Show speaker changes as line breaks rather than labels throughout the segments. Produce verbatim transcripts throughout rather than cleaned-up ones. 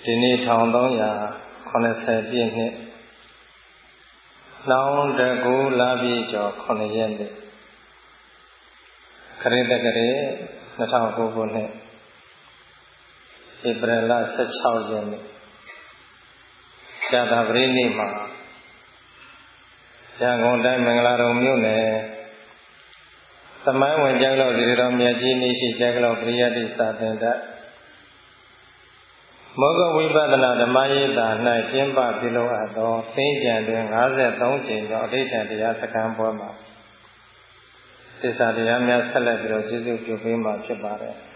ဒီနေ့one thousand three hundred eightyပြည့်နှစ်လောင်းတကူလာပြီကျော်nineရက်နေ့ခရစ်တက္ကရာtwo thousand nineခုနှစ်ဧပြီလsixteenရက်နေ့ဇာတာပရိနိဗ္ဗာန်ရန်ကုန်တိုင်းမင်္ဂလာတုံမြို့နယ်သမိုင်းဝင်ကျောက်လောက်ဒီတော်မြတ်ကြီးနေရှိကျောက်လောက်ပရိယတ္တိစာသင်တတ်မောဂဝိပဿနာဓမ္မရေးတာ၌ကျင်းပပြုလုပ်အပ်သောသင်္ကြန်တွင်fifty-threeကြိမ်သောအဋ္ဌံတရားစခန်းပွဲမှာသစ္စာတရားများဆက်လက်ပြီးတော့ကျေးဇူးပြုပေးမှာဖြစ်ပါတယ်။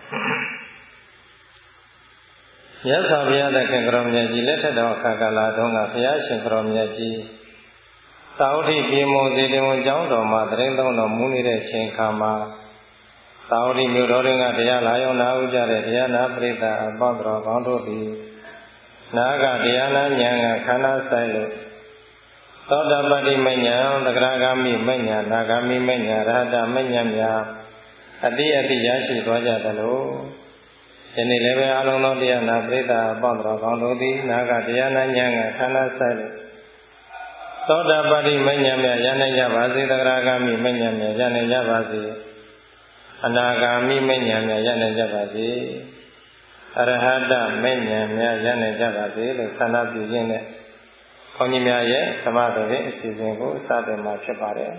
မြတ်စွာဘုရားသခင်ကရောမြတ်ကြီးလက်ထက်တော်အခါကာလတုန်းကဘုရားရှင်ကရောမြတ်ကြီးသာဝတိပြေမုံစေတဝန်ကျောင်းတော်မှာတရင်သုံးတော်မူနေတဲ့ချိန်ခါမှာသာဝတိမြို့တော်တွင်ကတရားလာရောက်နာဥကြတဲ့တရားနာပရိသတ်အပေါင်းတော်ကောင်းတို့သည်နာကတရားနာဉာဏ်ကခန္ဓာဆိုင်လို့သောတာပတ္တိမဉ္ဇဉ်သဂရဂါမိမဉ္ဇဉ်နာဂါမိမဉ္ဇဉ်ရဟတမဉ္ဇဉ်များအတိအတိရရှိသွားကြသလိုယနေ့လည်းပဲအလုံးစုံတရားနာပရိသတ်အပေါင်းတော်ကောင်းတို့သည်နာကတရားနာဉာဏ်ကခန္ဓာဆိုင်လို့သောတာပတ္တိမဉ္ဇဉ်များရနိုင်ကြပါစေသဂရဂါမိမဉ္ဇဉ်များရနိုင်ကြပါစေအနာဂါမိမဉ္ဇဉ်များရနိုင်ကြပါစေအရဟတမဉ္ဇဉ်များရနိုင်ကြပါစေလို့ဆန္ဒပြုရင်းနဲ့ဘုန်းကြီးများရဲ့သမထတော်အစီအစဉ်ကိုစတင်မှာဖြစ်ပါတယ်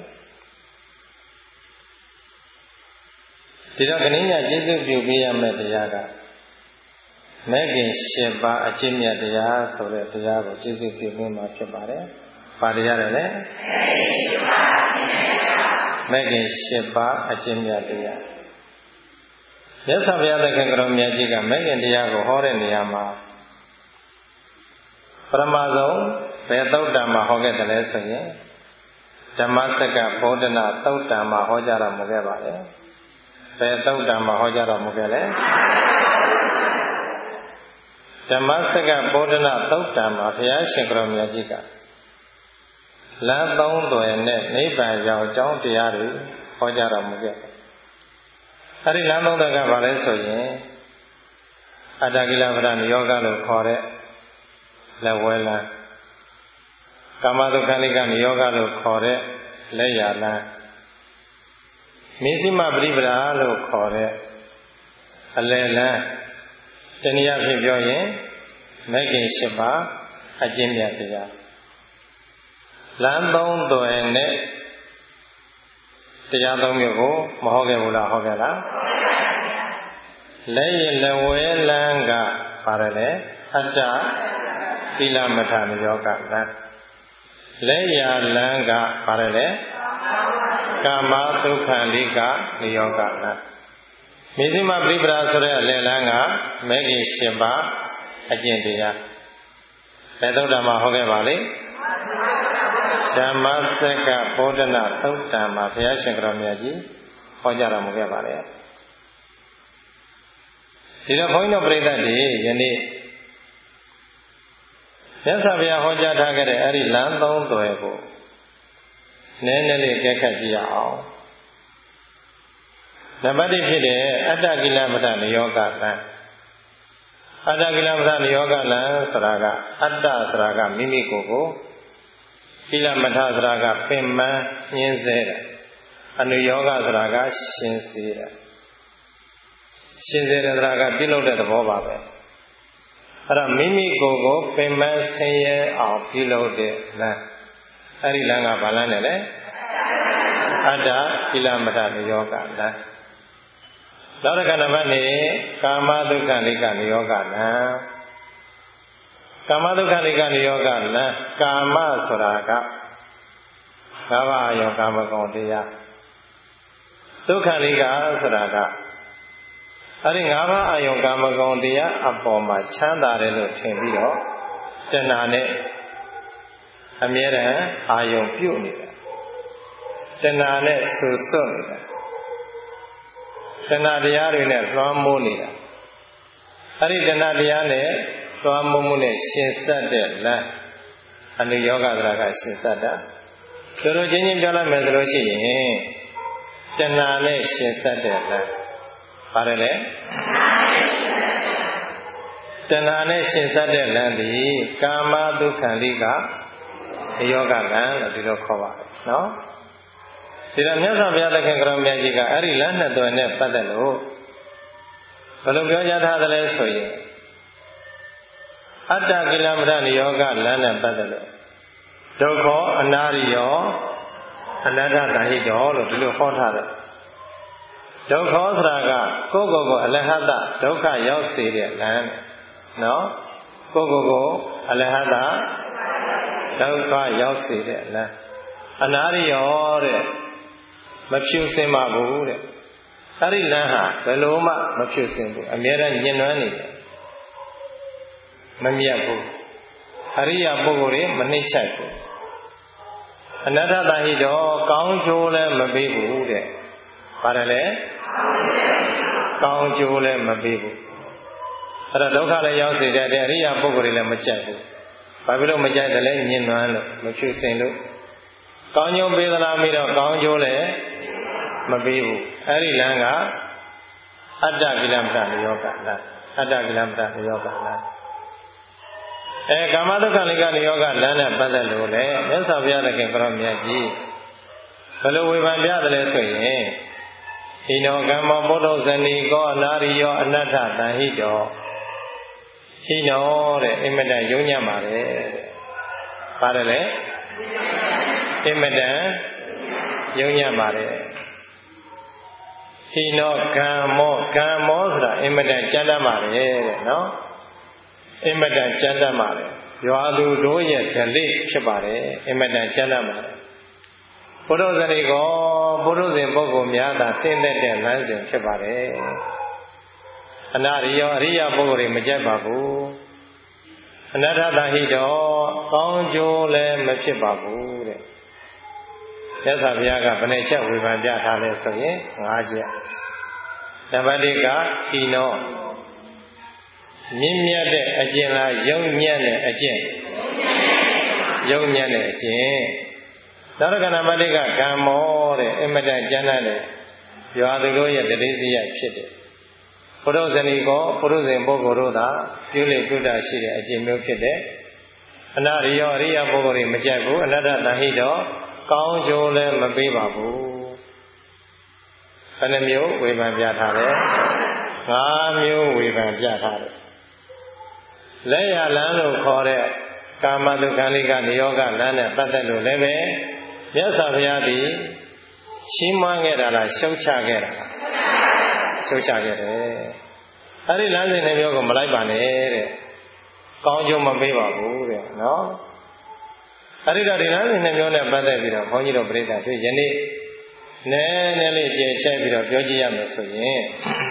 ဒီတော့ခဏညကျေးဇူးပြုပေးရမယ့်တရားကမဲခင်၈ပါးအကျင့်မြတ်တရားဆိုတဲ့တရားကိုကျေးဇူးပြုပေးမှာဖြစ်ပါတယ်။ဘာတရားလဲလဲမဲခင်၈ပါးအကျင့်မြတ်တရားမြတ်စွာဘုရားသခင်ကတော်မြတ်ကြီးကမဲခင်တရားကိုဟောတဲ့နေရာမှာပရမဆုံးဘယ်သုတ်တံမှာဟောခဲ့တယ်လဲဆိုရင်ဓမ္မစက္ကဗောဓနာသုတ်တံမှာဟောကြားတော်မူခဲ့ပါတယ်ဘယ်သုတ်တံမှာဟောကြားတော်မူခဲ့လဲဓမ္မစက္ကဗောဓနာသုတ်တံမှာဘုရားရှင်ကတော်မြတ်ကြီးကလမ်းသုံးသွယ်နဲ့နိဗ္ဗာန်ရောက်အကြောင်းတရားတွေဟောကြားတော်မူခဲ့တယ်အဲဒီလမ်းသုံးသွယ်ကဘာလဲဆိုရင်အတ္တကိလပဒနိယောဂလို့ခေါ်တဲ့လက်ဝဲလမ်းကာမတုခဏိကနိယောဂလို့ခေါ်တဲ့လက်ရလမ်းမေဇိမပရိပဒါလို့ခေါ်တဲ့အလယ်လမ်းတနည်းအားဖြင့်ပြောရင်မဂ္ဂင်၈ပါးအကျင့်မြတ်တရားလမ်းသုံးသွယ်နဲ့တရားသုံးမျိုးကိုမဟောခဲ့ဘူးလားဟောခဲ့လားလက်ရလက်ဝဲလမ်းကပါတယ်လေအတ္တသီလမထနိယောဂလမ်းလက်ရလမ်းကပါတယ်လေကာမဒုက္ခလိကနိယောဂလမ်းမေဇိမပရိပဒါဆိုတဲ့အလယ်လမ်းကမဂ္ဂင်၈ပါးအကျင့်တရားဘယ်သုတ်တံမှာဟောခဲ့ပါလိမ့်ဓမ္မစက္ကဗောဓနာသုတ်တံမှာဘုရားရှင်ကတော်မြတ်ကြီးဟောကြားတော်မူခဲ့ပါတယ်ဒီတော့ဘုန်းကြီးတို့ပြိဿတွေယနေ့မြတ်စွာဘုရားဟောကြားထားခဲ့တဲ့အဲ့ဒီလမ်းသုံးသွယ်ကိုနည်းနည်းလေးကြက်ခတ်ကြည့်ရအောင်နံပါတ်၁ဖြစ်တဲ့အတ္တကိလပဒနိယောဂလမ်းအတ္တကိလပဒနိယောဂလမ်းဆိုတာကအတ္တဆိုတာကမိမိကိုယ်ကိုကိလမထဆိုတာကပင်ပန်းညှင်းဆဲတယ်အနုယောဂဆိုတာကရှင်စေတယ်ရှင်စေတယ်ဆိုတာကပြုလုပ်တဲ့သဘောပါပဲအဲ့တော့မိမိကိုယ်ကိုပင်ပန်းဆင်းရဲအောင်ပြုလုပ်တဲ့လမ်းအဲ့ဒီလမ်းကဘာလမ်းလဲလဲအတ္တကိလမထနိယောဂလမ်းနောက်တစ်ခါနံပါတ်၄ကာမဒုက္ခလိကနိယောဂလမ်းကာမဒုက္ခလိကနိယောဂလမ်းကာမဆိုတာကငါးပါးအယောကာမဂုဏ်တရားဒုက္ခလိကဆိုတာကအဲဒီငါးပါးအယောကာမဂုဏ်တရားအပေါ်မှာချမ်းသာတယ်လို့ထင်ပြီးတော့တဏှာနဲ့အမြဲတမ်းအာယုံပြုတ်နေတာတဏှာနဲ့ဆူဆွတ်နေတာတဏှာတရားတွေနဲ့လွှမ်းမိုးနေတာအဲဒီတဏှာတရားနဲ့လွှမ်းမိုးမှုနဲ့ရှင်ဆက်တဲ့လမ်းအနုယောဂဆိုတာကရှင်ဆက်တာတို့တို့ချင်းချင်းပြောလိုက်မယ်ဆိုလို့ရှိရင်တဏှာနဲ့ရှင်ဆက်တဲ့လမ်းပါတယ်လေတဏှာနဲ့ရှင်ဆက်တဲ့လမ်းသည်ကာမဒုက္ခလိကယောဂလမ်းလို့ဒီလိုခေါ်ပါတယ်နော်ဒီတော့မြတ်စွာဘုရားသခင်ကရောမြတ်ကြီးကအဲ့ဒီလမ်းနှစ်သွယ်နဲ့ပတ်သက်လို့ဘယ်လိုပြောကြားထားသလဲဆိုရင်အတ္တကိလမထနိယောဂလမ်းနဲ့ပတ်သက်လို့ဒုက္ခအနာရိယောအနတ္တတဟိတောလို့ဒီလိုဟောထားတယ်ဒုက္ခဆိုတာကကိုယ့်ကိုယ်ကိုအလဟတဒုက္ခရောက်စေတဲ့လမ်းနော်ကိုယ့်ကိုယ်ကိုအလဟတဒုက္ခရောက်စေတဲ့လမ်းအနာရိယောတဲ့မဖြူစင်ပါဘူးတဲ့အဲ့ဒီလမ်းဟာဘယ်လိုမှမဖြူစင်ဘူးအမြဲတမ်းညှဉ်းနှွမ်းနေတယ်မမြတ်ဘူးအရိယာပုဂ္ဂိုလ်တွေမနှိမ့်ချိုက်ဘူးအနတ္တတဟိတောကောင်းကျိုးလည်းမပေးဘူးတဲ့ပါတယ်လေကောင်းကျိုးလည်းမပေးဘူးအဲ့တော့ဒုက္ခလည်းရောက်စေတဲ့အရိယာပုဂ္ဂိုလ်တွေလည်းမကြိုက်ဘူးဘာဖြစ်လို့မကြိုက်တယ်လဲညှဉ်းနှွမ်းလို့မဖြူစင်လို့ကောင်းကျိုးပေးသလားမေးတော့ကောင်းကျိုးလည်းမပေးဘူးအဲ့ဒီလမ်းကအတ္တကိလမထနိယောဂလမ်းအတ္တကိလမထနိယောဂလမ်းအဲကာမဒုက္ခလိကနိယောဂလမ်းနဲ့ပတ်သက်လို့လေမြတ်စွာဘုရားသခင်ကရောမြတ်ကြီးဘယ်လိုဝေဖန်ပြသလဲဆိုရင်ဣနောကမ္မပုဒ္ဓဇဏီကောအနာရိယောအနတ္ထတဟိတောဣနောတဲ့အင်မတန်ယုံညံ့ပါတယ်တဲ့ပါတယ်လေအင်မတန်ယုံညံ့ပါတယ်ဟိနောကမ္မောကမ္မောဆိုတာအင်မတန်ကြမ်းတမ်းပါတယ်တဲ့နော်အင်မတန်ကြမ်းတမ်းပါတယ်ရွာသူတို့ရဲ့ဓလေ့ဖြစ်ပါတယ်အင်မတန်ကြမ်းတမ်းပါတယ်ဘုဒ္ဓဇနီကောဘုဒ္ဓဇင်ပုဂ္ဂိုလ်များသာသိတဲ့တဲ့လမ်းစဉ်ဖြစ်ပါတယ်အနာရိယောအရိယပုဂ္ဂိုလ်တွေမကြိုက်ပါဘူးအနတ္ထတဟိတောကောင်းကျိုးလည်းမဖြစ်ပါဘူးတဲ့မြတ်စွာဘုရားကဘယ်နှချက်ဝေဖန်ပြထားလဲဆိုရင်၅ချက်နံပါတ်၁ကဟိနောမြင့်မြတ်တဲ့အကျင့်လားယုံညံ့တဲ့အကျင့်ယုံညံ့တဲ့အကျင့်နောက်တစ်ခါနံပါတ်၄ကကမ္မောတဲ့အင်မတန်ကျမ်းတတ်တဲ့ရွာသူတို့ရဲ့တတိစိယဖြစ်တယ်ဘုရုဇနီကောဘုရုဇင်ပုဂ္ဂိုလ်တို့သာပြုလေပြုတာရှိတဲ့အကျင့်မျိုးဖြစ်တယ်အနာရိယောအရိယပုဂ္ဂိုလ်တွေမကြိုက်ဘူးအနတ္တတဟိတောကောင်းကျိုးလည်းမပေးပါဘူးဘယ်နှမျိုးဝေဖန်ပြထားလဲ၅မျိုးဝေဖန်ပြထားတယ်လက်ရလမ်းလို့ခေါ်တဲ့ကာမတုခံလိကနိယောဂလမ်းနဲ့ပတ်သက်လို့လည်းပဲမြတ်စွာဘုရားသည်ချီးမွမ်းခဲ့တာလားရှုတ်ချခဲ့တာလားရှုတ်ချခဲ့တယ်အဲ့ဒီလမ်းစဉ်တွေမျိုးကိုမလိုက်ပါနဲ့တဲ့ကောင်းကျိုးမပေးပါဘူးတဲ့နော်အဲ့ဒီတော့ဒီလမ်းစဉ်တွေမျိုးနဲ့ပတ်သက်ပြီးတော့ဘုန်းကြီးတို့ပြိဿတို့ယနေ့နည်းနည်းလေးကျေချဲ့ပြီးတော့ပြောကြည့်ရမယ်ဆိုရင်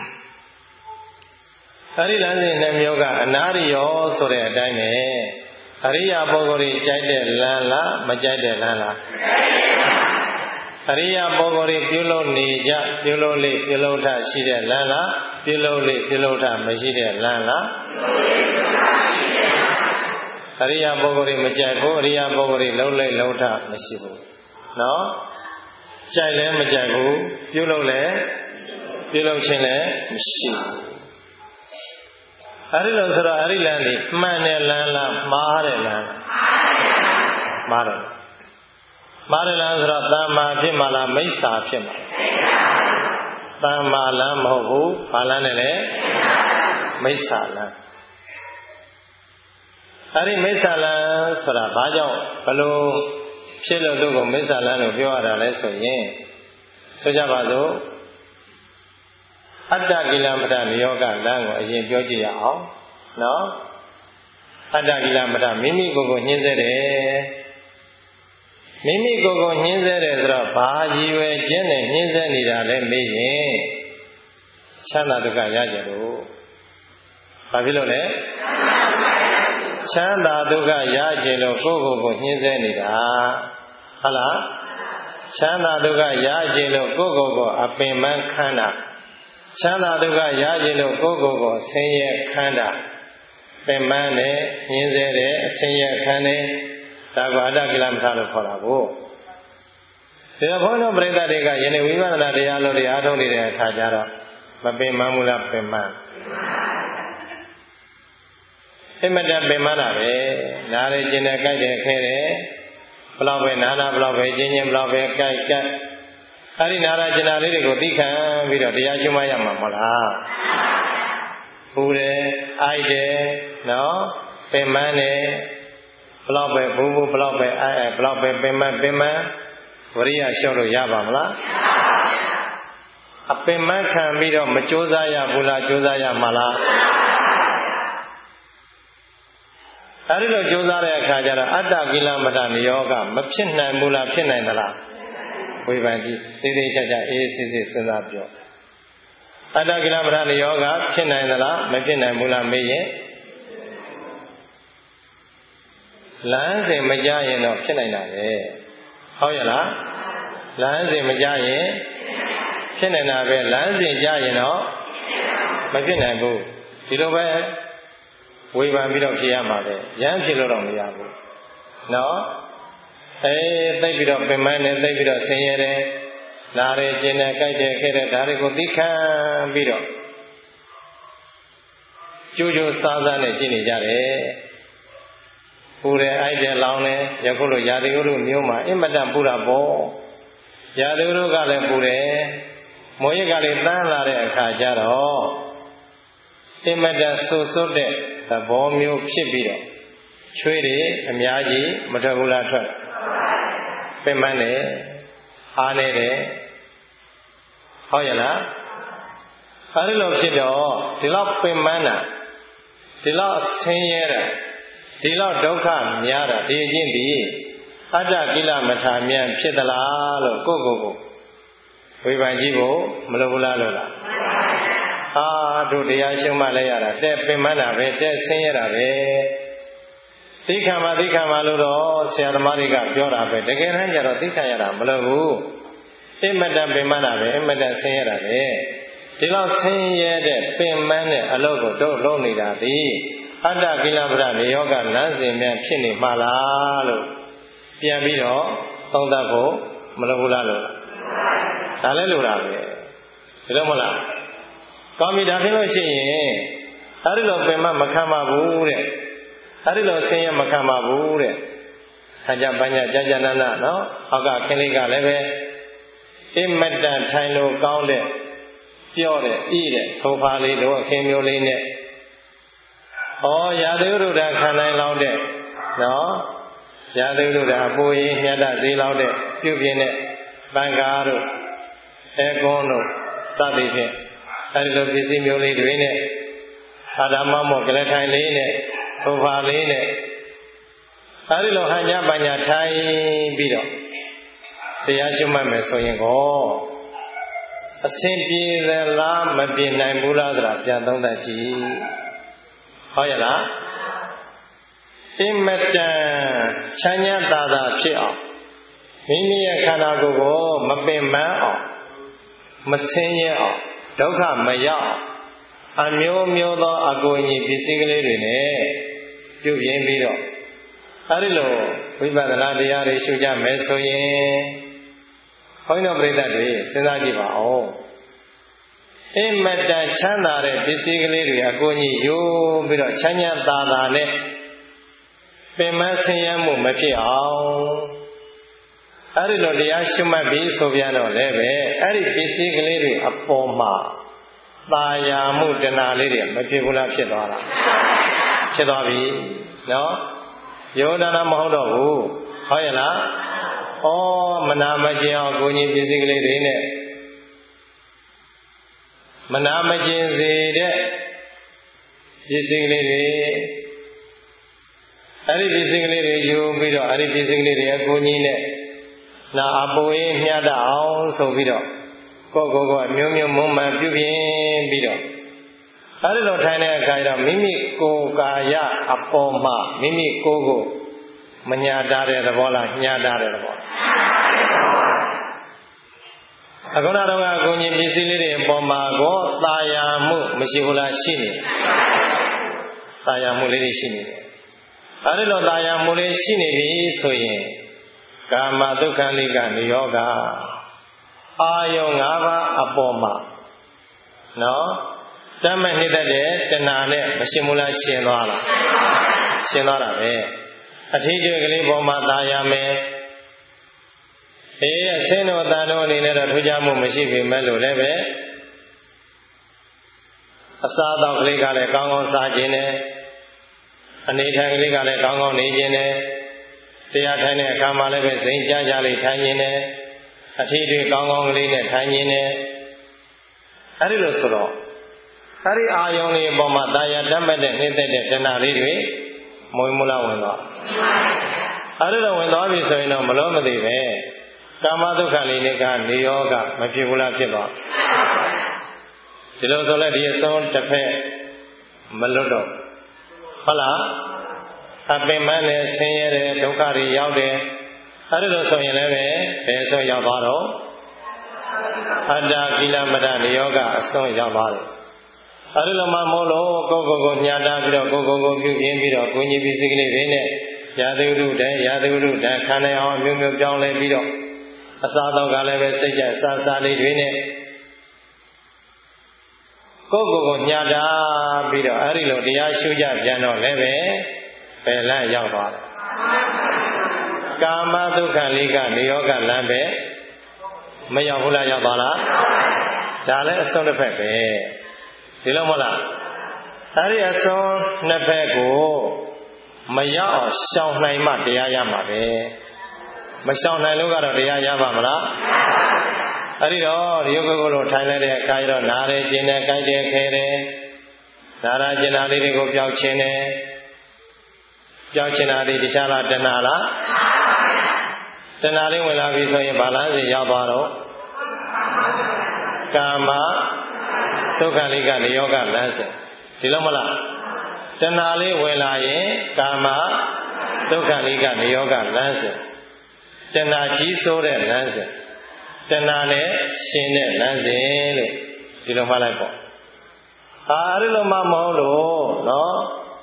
အဲ့ဒီလမ်းစဉ်နှမျိုးကအနာရိယောဆိုတဲ့အတိုင်းပဲအရိယာပုဂ္ဂိုလ်ကြီးကြိုက်တဲ့လမ်းလားမကြိုက်တဲ့လမ်းလားအရိယာပုဂ္ဂိုလ်ကြီးပြုလုပ်နေကြပြုလုပ်လေပြုလုပ်ထရှိတဲ့လမ်းလားပြုလုပ်လေပြုလုပ်ထမရှိတဲ့လမ်းလားအရိယာပုဂ္ဂိုလ်ကြီးမကြိုက်ဘူးအရိယာပုဂ္ဂိုလ်ကြီးလုံးလေလုံးထမရှိဘူးနော်ကြိုက်လည်းမကြိုက်ဘူးပြုလုပ်လည်းပြုလုပ်ခြင်းလည်းမရှိဘူးအဲ့ဒီလိုဆိုတော့အဲ့ဒီလမ်းလေးမှန်တဲ့လမ်းလားမှားတဲ့လမ်းမှားတယ်မှားတယ်လမ်းဆိုတော့တမ္မာဖြစ်မှလားမိစ္ဆာဖြစ်မှာတမ္မာလမ်းမဟုတ်ဘူးဘာလမ်းနဲ့လဲမိစ္ဆာလမ်းအဲ့ဒီမိစ္ဆာလမ်းဆိုတာဘာကြောင့်ဘလို့ဖြစ်လို့သူ့ကိုမိစ္ဆာလမ်းလို့ပြောရတာလဲဆိုရင်ဆိုကြပါစို့အတ္တကိလမထနိယောဂလမ်းကိုအရင်ပြောကြည့်ရအောင်နော်အတ္တကိလမထမိမိကိုယ်ကိုညှင်းဆဲတယ်မိမိကိုယ်ကိုညှင်းဆဲတယ်ဆိုတော့ဘာရည်ရွယ်ခြင်းနဲ့ညှင်းဆဲနေတာလဲမေးရင်ချမ်းသာဒုက္ခရကြလို့ဘာဖြစ်လို့လဲချမ်းသာဒုက္ခရကြလို့ကိုယ့်ကိုယ်ကိုညှင်းဆဲနေတာဟုတ်လားချမ်းသာဒုက္ခရကြလို့ကိုယ့်ကိုယ်ကိုအပင်ပန်းခမ်းတာချမ်းသာဒုက္ခရခြင်းလို့ကိုယ့်ကိုယ်ကိုဆင်းရဲခမ်းတာပင်ပန်းတယ်ညှင်းဆဲတယ်အဆင်းရဲခမ်းတယ်ဒါကအတ္တကိလမထလို့ခေါ်တာကိုဒါဘုန်းတော်ပရိသတ်တွေကယနေ့ဝိပဿနာတရားလို့တရားထုတ်နေတဲ့အခါကျတော့မပင်ပန်းဘူးလားပင်ပန်းအမတန်ပင်မနာပဲနားရကျင်တဲ့ကြိုက်တယ်ခဲတယ်ဘလောက်ပဲနာနာဘလောက်ပဲကျင်းချင်းဘလောက်ပဲကြိုက်ကြိုက်အဲ့ဒီနာရကျင်နာလေးတွေကိုသိခံပြီးတော့တရားရှုမှတ်ရမှာမဟုတ်လားပူတယ်အိုက်တယ်နော်ပင်မတယ်ဘလောက်ပဲဘူးဘူးဘလောက်ပဲအိုက်အိုက်ဘလောက်ပဲပင်မပင်မဝရိယလျှော့လို့ရပါမလားအပင်မခံပြီးတော့မကြိုးစားရဘူးလားကြိုးစားရမှာလားအဲဒီလိုကြိုးစားတဲ့အခါကျတော့အတ္တကိလမတ္တနိယောဂမဖြစ်နိုင်ဘူးလားဖြစ်နိုင်သလားဝေဖန်ကြည့်သိသိချာချာအေးစစ်စစ်စဉ်းစားပြောအတ္တကိလမတ္တနိယောဂဖြစ်နိုင်သလားမဖြစ်နိုင်ဘူးလားမေးရင်လမ်းစဉ်မကြရင်တော့ဖြစ်နိုင်တာပဲဟုတ်ရဲ့လားလမ်းစဉ်မကြရင်ဖြစ်နိုင်တာပဲလမ်းစဉ်ကြရင်တော့မဖြစ်နိုင်ဘူးဒီလိုပဲဝေဖန်ပြီးတော့ဖြေရမှာပဲရမ်းဖြေလို့တော့မရဘူးနော်အဲသိပြီးတော့ပင်မနဲ့သိပြီးတော့ဆင်းရဲတယ်နားရကျင်တယ်ကြိုက်တယ်ခဲတယ်ဒါတွေကိုသိခံပြီးတော့ကြိုးကြိုးစားစားနဲ့ရှင်းနေကြတယ်ပူတယ်အိုက်တယ်လောင်းတယ်ယခုလိုရာသီဥတုမျိုးမှာအင်မတန်ပူတာပေါ့ရာသီဥတုကလည်းပူတယ်မိုးရက်ကလည်းတန်းလာတဲ့အခါကျတော့အင်မတန်ဆူဆွတ်တဲ့သဘောမျိုးဖြစ်ပြီးတော့ချွေးတွေအများကြီးမထွက်ဘူးလားထွက်ပင်မနဲ့အားနေတယ်ဟုတ်ရဲ့လားအဲဒီလိုဖြစ်တော့ဒီလောက်ပင်မတာဒီလောက်ဆင်းရဲတာဒီလောက်ဒုက္ခများတာဒီအချင်းဒီအတ္တကိလမထာမြန်ဖြစ်သလားလို့ကိုယ့်ကိုယ်ကိုဝေဖန်ကြည့်ဖို့မလိုဘူးလားလို့လားအာတို့တရားရှုမှတ်လိုက်ရတာတဲ့ပင်မတာပဲတဲ့ဆင်းရဲတာပဲသိခံပါသိခံပါလို့တော့ဆရာသမားတွေကပြောတာပဲတကယ်တမ်းကျတော့သိခံရတာမလိုဘူးအမတန်ပင်မတာပဲအမတန်ဆင်းရဲတာပဲဒီလောက်ဆင်းရဲတဲ့ပင်မတဲ့အလုပ်ကိုတို့လုပ်နေတာဒီအတ္တကိလပဒနိယောဂလမ်းစဉ်များဖြစ်နေမှာလားလို့ပြန်ပြီးတော့သုံးသပ်ဖို့မလိုဘူးလားလို့ဒါလည်းလိုတာပဲဒီလိုမဟုတ်လားကောင်းပြီဒါဖြစ်လို့ရှိရင်အဲဒီလိုပင်မမခံပါဘူးတဲ့အဲဒီလိုဆင်းရဲမခံပါဘူးတဲ့ခါကြပညာကြာကြာနာနာနော်အောက်ကခင်းလေးကလည်းပဲအမတန်ထိုင်လို့ကောင်းတဲ့ပြော့တဲ့ဤတဲ့ဆိုဖာလေးတို့အခင်းမျိုးလေးနဲ့ဩရာသီဥတုဓာခံနိုင်လောက်တဲ့နော်ရာသီဥတုဓာအပူရင်းမြတ်သေးလောက်တဲ့ပြုပြင်းတဲ့ပန်ကားတို့အဲကွန်းတို့စသည်ဖြင့်အဲဒီလိုပစ္စည်းမျိုးလေးတွေနဲ့အာဓမ္မမောကလထိုင်လေးနဲ့ဆိုဖာလေးနဲ့အဲဒီလိုဟန်ညာပညာထိုင်ပြီးတော့တရားရှုမှတ်မယ်ဆိုရင်ကောအစဉ်ပြေသလားမပြေနိုင်ဘူးလားဆိုတာပြန်သုံးသပ်ကြည့်ဟုတ်ရဲ့လားအင်မတန်ချမ်းသာသာသာဖြစ်အောင်မိမိရဲ့ခန္ဓာကိုယ်ကိုမပင်ပန်းအောင်မဆင်းရဲအောင်ဒုက္ခမရောက်အမျိုးမျိုးသောအကူအညီပစ္စည်းကလေးတွေနဲ့ပြုပြင်ပြီးတော့အဲဒီလိုဝိပဿနာတရားတွေရှုကြမယ်ဆိုရင်ဘုန်းတော်ပရိသတ်တွေစဉ်းစားကြည့်ပါဦးအင်မတန်ချမ်းသာတဲ့ပစ္စည်းကလေးတွေအကူအညီယူပြီးတော့ချမ်းသာသာသာနဲ့ပင်မဆင်းရဲမှုမဖြစ်အောင်အဲဒီလိုတရားရှုမှတ်ပြီးဆိုပြတော့လည်းပဲအဲဒီပစ္စည်းကလေးတွေအပေါ်မှာသာယာမှုတဏှာလေးတွေမဖြစ်ဘူးလားဖြစ်သွားတာဖြစ်သွားပြီနော်ယောဒနာမဟုတ်တော့ဘူးဟုတ်ရဲ့လားဩမနာမကျင်အောင်ကိုကြီးပစ္စည်းကလေးတွေနဲ့မနာမကျင်စေတဲ့ပစ္စည်းကလေးတွေအဲ့ဒီပစ္စည်းကလေးတွေယူပြီးတော့အဲ့ဒီပစ္စည်းကလေးတွေအကိုကြီးနဲ့နာအပိုးမျှတအောင်ဆိုပြီးတော့ကိုယ့်ကိုယ်ကအမျိုးမျိုးမုံမှန်ပြုပြင်ပြီးတော့အဲ့ဒီလိုထိုင်တဲ့အခါကျတော့မိမိကိုယ်ကာယအပေါ်မှာမိမိကိုယ်ကိုမညာတာတဲ့သဘောလားညာတာတဲ့သဘောအခုနတော့အကုန်ကြီးပစ္စည်းလေးတွေအပေါ်မှာကိုသာယာမှုမရှိဘူးလားရှိနေသာယာမှုလေးတွေရှိနေတယ်အဲဒီလိုသာယာမှုလေးရှိနေပြီဆိုရင်ကာမဒုက္ခလိကနိယောဂအာယုံ၅ပါးအပေါ်မှာနော်တမ်းမဲ့နှစ်သက်တဲ့တဏှာနဲ့မရှင်မလားရှင်သွားလားရှင်သွားတာပဲအထီးကျွေးကလေးပေါ်မှာตายရမယ်အေးအစင်းတို့တန်တို့အနေနဲ့တော့ထူးခြားမှုမရှိပေမဲ့လို့လည်းပဲအစားအသောက်ကလေးကလည်းကောင်းကောင်းစားခြင်းနဲ့အနေထိုင်ကလေးကလည်းကောင်းကောင်းနေခြင်းနဲ့တရားထိုင်တဲ့အခါမှာလည်းပဲစိတ်ကြကြလေးထိုင်ခြင်းနဲ့အထီးတွေကောင်းကောင်းကလေးနဲ့ထိုင်ခြင်းနဲ့အဲဒီလိုဆိုတော့အဲဒီအာယုံလေးအပေါ်မှာတာယာတတ်မဲ့တဲ့နှိမ့်သက်တဲ့တဏှာလေးတွေမွေးမလားဝင်သွားအဲဒီလိုဝင်သွားပြီဆိုရင်တော့မလို့မသိပဲကာမဒုက္ခလေးတွေကနေရောဂမဖြစ်ဘူးလားဖြစ်သွားဒီလိုဆိုလဲဒီအစုံတစ်ဖက်မလွတ်တော့ဟုတ်လားအပင်မနဲ့ဆင်းရဲတဲ့ဒုက္ခတွေရောက်တယ်အဲဒီလိုဆိုရင်လည်းပဲဘယ်ဆိုရောက်သွားတော့အတ္တကိလမတ္တနိယောဂအစွန်းရောက်သွားတယ်အဲဒီလိုမှမို့လို့ကိုယ်ကိုယ်ကိုညှာတာပြီးတော့ကိုယ်ကိုယ်ကိုပြုပြင်းပြီးတော့ကိုကြီးပြီးစိတ်ကလေးတွေနဲ့ရာသီဥတုတည်းရာသီဥတုတည်းခန္ဓာအောင်အမျိုးမျိုးပြောင်းလဲပြီးတော့အစားတော့ကလည်းပဲစိတ်ကြစားစားလေးတွေနဲ့ကိုယ်ကိုယ်ကိုညှာတာပြီးတော့အဲဒီလိုတရားရှုကြပြန်တော့လည်းပဲဘယ်လမ်းရောက်သွားလဲကာမဒုက္ခလေးကနေယောဂလမ်းပဲမရောက်ဘူးလားရောက်သွားလားဒါလည်းအစွန်းတစ်ဖက်ပဲဒီလိုမဟုတ်လားအဲဒီအစွန်းနှစ်ဖက်ကိုမရောက်အောင်ရှောင်နိုင်မှတရားရမှာပဲမရှောင်နိုင်လို့ကတော့တရားရပါမလားအဲဒီတော့ဒီယုတ်ကုလို့ထိုင်လိုက်တဲ့အခါကျတော့နားရဲကျင်တယ်ကြိုက်တယ်ခဲတယ်နားရကျင်တာလေးတွေကိုပျောက်ခြင်းတယ်ပျောက်ခြင်းတာဒီတခြားလားတဏှာလားတဏှာလေးဝင်လာပြီဆိုရင်ဘာလန်းစီရောက်သွားတော့ကာမဒုက္ခလေးကနေယောဂလမ်းစဉ်ဒီလိုမလားတဏှာလေးဝင်လာရင်ကာမဒုက္ခလေးကနေယောဂလမ်းစဉ်တဏှာကြီးစိုးတဲ့လမ်းစဉ်တဏှာနဲ့ရှင်တဲ့လမ်းစဉ်လို့ဒီလိုမှတ်လိုက်ပေါ့ဟာအဲ့လိုမှမဟုတ်လို့နော်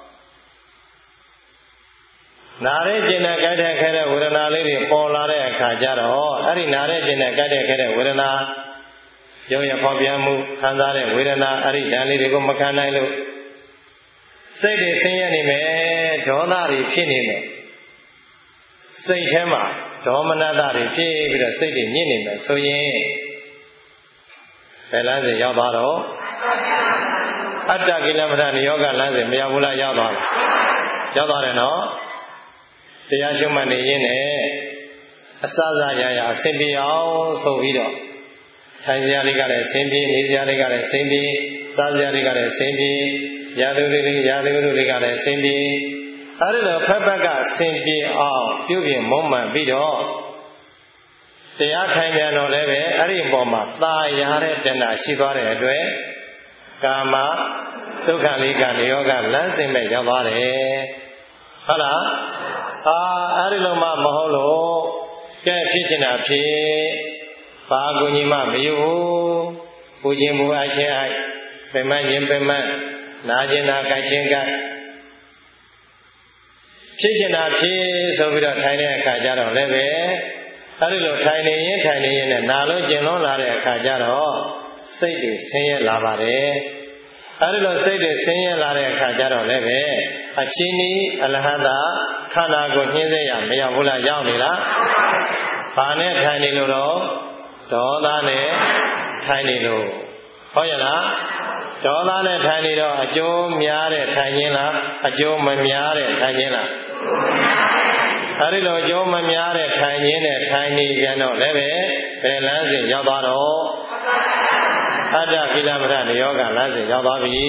နာရဲကျင်တဲ့ကြိုက်တဲ့ခဲတဲ့ဝေဒနာလေးတွေပေါ်လာတဲ့အခါကျတော့အဲ့ဒီနာရဲကျင်တဲ့ကြိုက်တဲ့ခဲတဲ့ဝေဒနာရုပ်ရဖော်ပြမှုခံစားတဲ့ဝေဒနာအဲ့ဒီဓာတ်လေးတွေကိုမခံနိုင်လို့စိတ်တွေဆင်းရဲနေမယ်ဒေါသတွေဖြစ်နေမယ်စိတ်ထဲမှာဒေါမနတတွေဖြစ်ပြီးတော့စိတ်တွေညစ်နေမယ်ဆိုရင်ဘယ်လမ်းစဉ်ရောက်သွားတော့အတ္တကိလမထနိယောဂလမ်းစဉ်မရောက်ဘူးလားရောက်သွားတယ်ရောက်သွားတယ်နော်တရားရှုမှတ်နေရင်းနဲ့အစစရရအဆင်ပြေအောင်ဆိုပြီးတော့ထိုင်စရာလေးကလည်းအဆင်ပြေနေစရာလေးကလည်းအဆင်ပြေစားစရာလေးကလည်းအဆင်ပြေရာသီဥတုလေးရာသီဥတုလေးကလည်းအဆင်ပြေအဲဒီလိုဖက်ဖက်ကအဆင်ပြေအောင်ပြုပြင်မွမ်းမံပြီးတော့တရားထိုင်ပြန်တော့လည်းပဲအဲ့ဒီအပေါ်မှာသာယာတဲ့တဏှာရှိသွားတဲ့အတွက်ကာမဒုက္ခလေးကနေယောဂလမ်းစဉ်မဲ့ရောက်သွားတယ်ဟုတ်လားအာအဲ့ဒီလိုမှမဟုတ်လို့ကဲဖြစ်ချင်တာဖြစ်ဘာကူညီမှမယူဘူးပူခြင်းပူအချင်းအိုက်ပင်မခြင်းပင်မနာကျင်တာကြိုက်ခြင်းကြိုက်ဖြစ်ချင်တာဖြစ်ဆိုပြီးတော့ထိုင်တဲ့အခါကျတော့လည်းပဲအဲဒီလိုထိုင်နေရင်ထိုင်နေရင်နဲ့နာလို့ကျင်လုံးလာတဲ့အခါကျတော့စိတ်တွေဆင်းရဲလာပါတယ်အဲဒီလိုစိတ်တွေဆင်းရဲလာတဲ့အခါကျတော့လည်းပဲအချင်းဤအလဟတာခန္ဓာကိုညှင်းစေရမရောက်ဘူးလားရောက်နေလားဘာနဲ့ထိုင်နေလို့တော့ဒေါသနဲ့ထိုင်နေလို့ဟုတ်ရဲ့လားဒေါသနဲ့ထိုင်နေတော့အကျိုးများတဲ့ထိုင်ခြင်းလားအကျိုးမများတဲ့ထိုင်ခြင်းလားအဲဒီလိုအကျိုးမများတဲ့ထိုင်ခြင်းနဲ့ထိုင်နေပြန်တော့လည်းပဲဘယ်လမ်းစဉ်ရောက်သွားတော့အတ္တကိလမထနိယောဂလမ်းစဉ်ရောက်သွားပြီ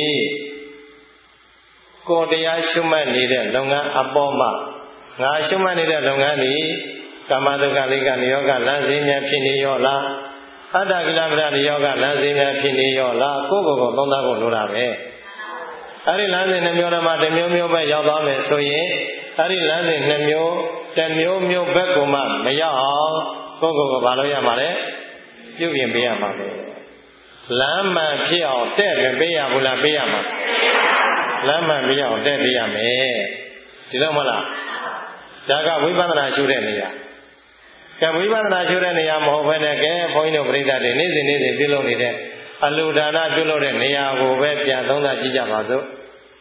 ကိုယ်တရားရှုမှတ်နေတဲ့လုပ်ငန်းအပေါ်မှာငါရှုမှတ်နေတဲ့လုပ်ငန်းဒီကာမဒုက္ခလိကနိယောဂလမ်းစဉ်များဖြစ်နေရောလားအတ္တကိလမထနိယောဂလမ်းစဉ်များဖြစ်နေရောလားကိုယ့်ကိုယ်ကိုသုံးသပ်ဖို့လိုတာပဲအဲဒီလမ်းစဉ်နှမျိုးဓမ္မတစ်မျိုးမျိုးပဲရောက်သွားမယ်ဆိုရင်အဲဒီလမ်းစဉ်နှမျိုးတစ်မျိုးမျိုးဘက်ကိုမှမရောက်အောင်ကိုယ့်ကိုယ်ကိုဘာလို့ရမှာလဲပြုပြင်ပေးရမှာပဲလမ်းမှန်ဖြစ်အောင်တဲ့ပြင်ပေးရဘူးလားပေးရမှာလမ်းမှန်ပြအောင်တဲ့ပေးရမယ်ဒီလိုမဟုတ်လားဒါကဝိပဿနာရှုတဲ့နေရာကဲဝိပဿနာရှုတဲ့နေရာမဟုတ်ဘဲနဲ့ကဲဘုန်းကြီးတို့ပြိဿတွေနေ့စဉ်နေ့စဉ်ပြုလုပ်နေတဲ့အလူဒါနပြုလုပ်တဲ့နေရာကိုပဲပြန်သုံးသပ်ကြည့်ကြပါစို့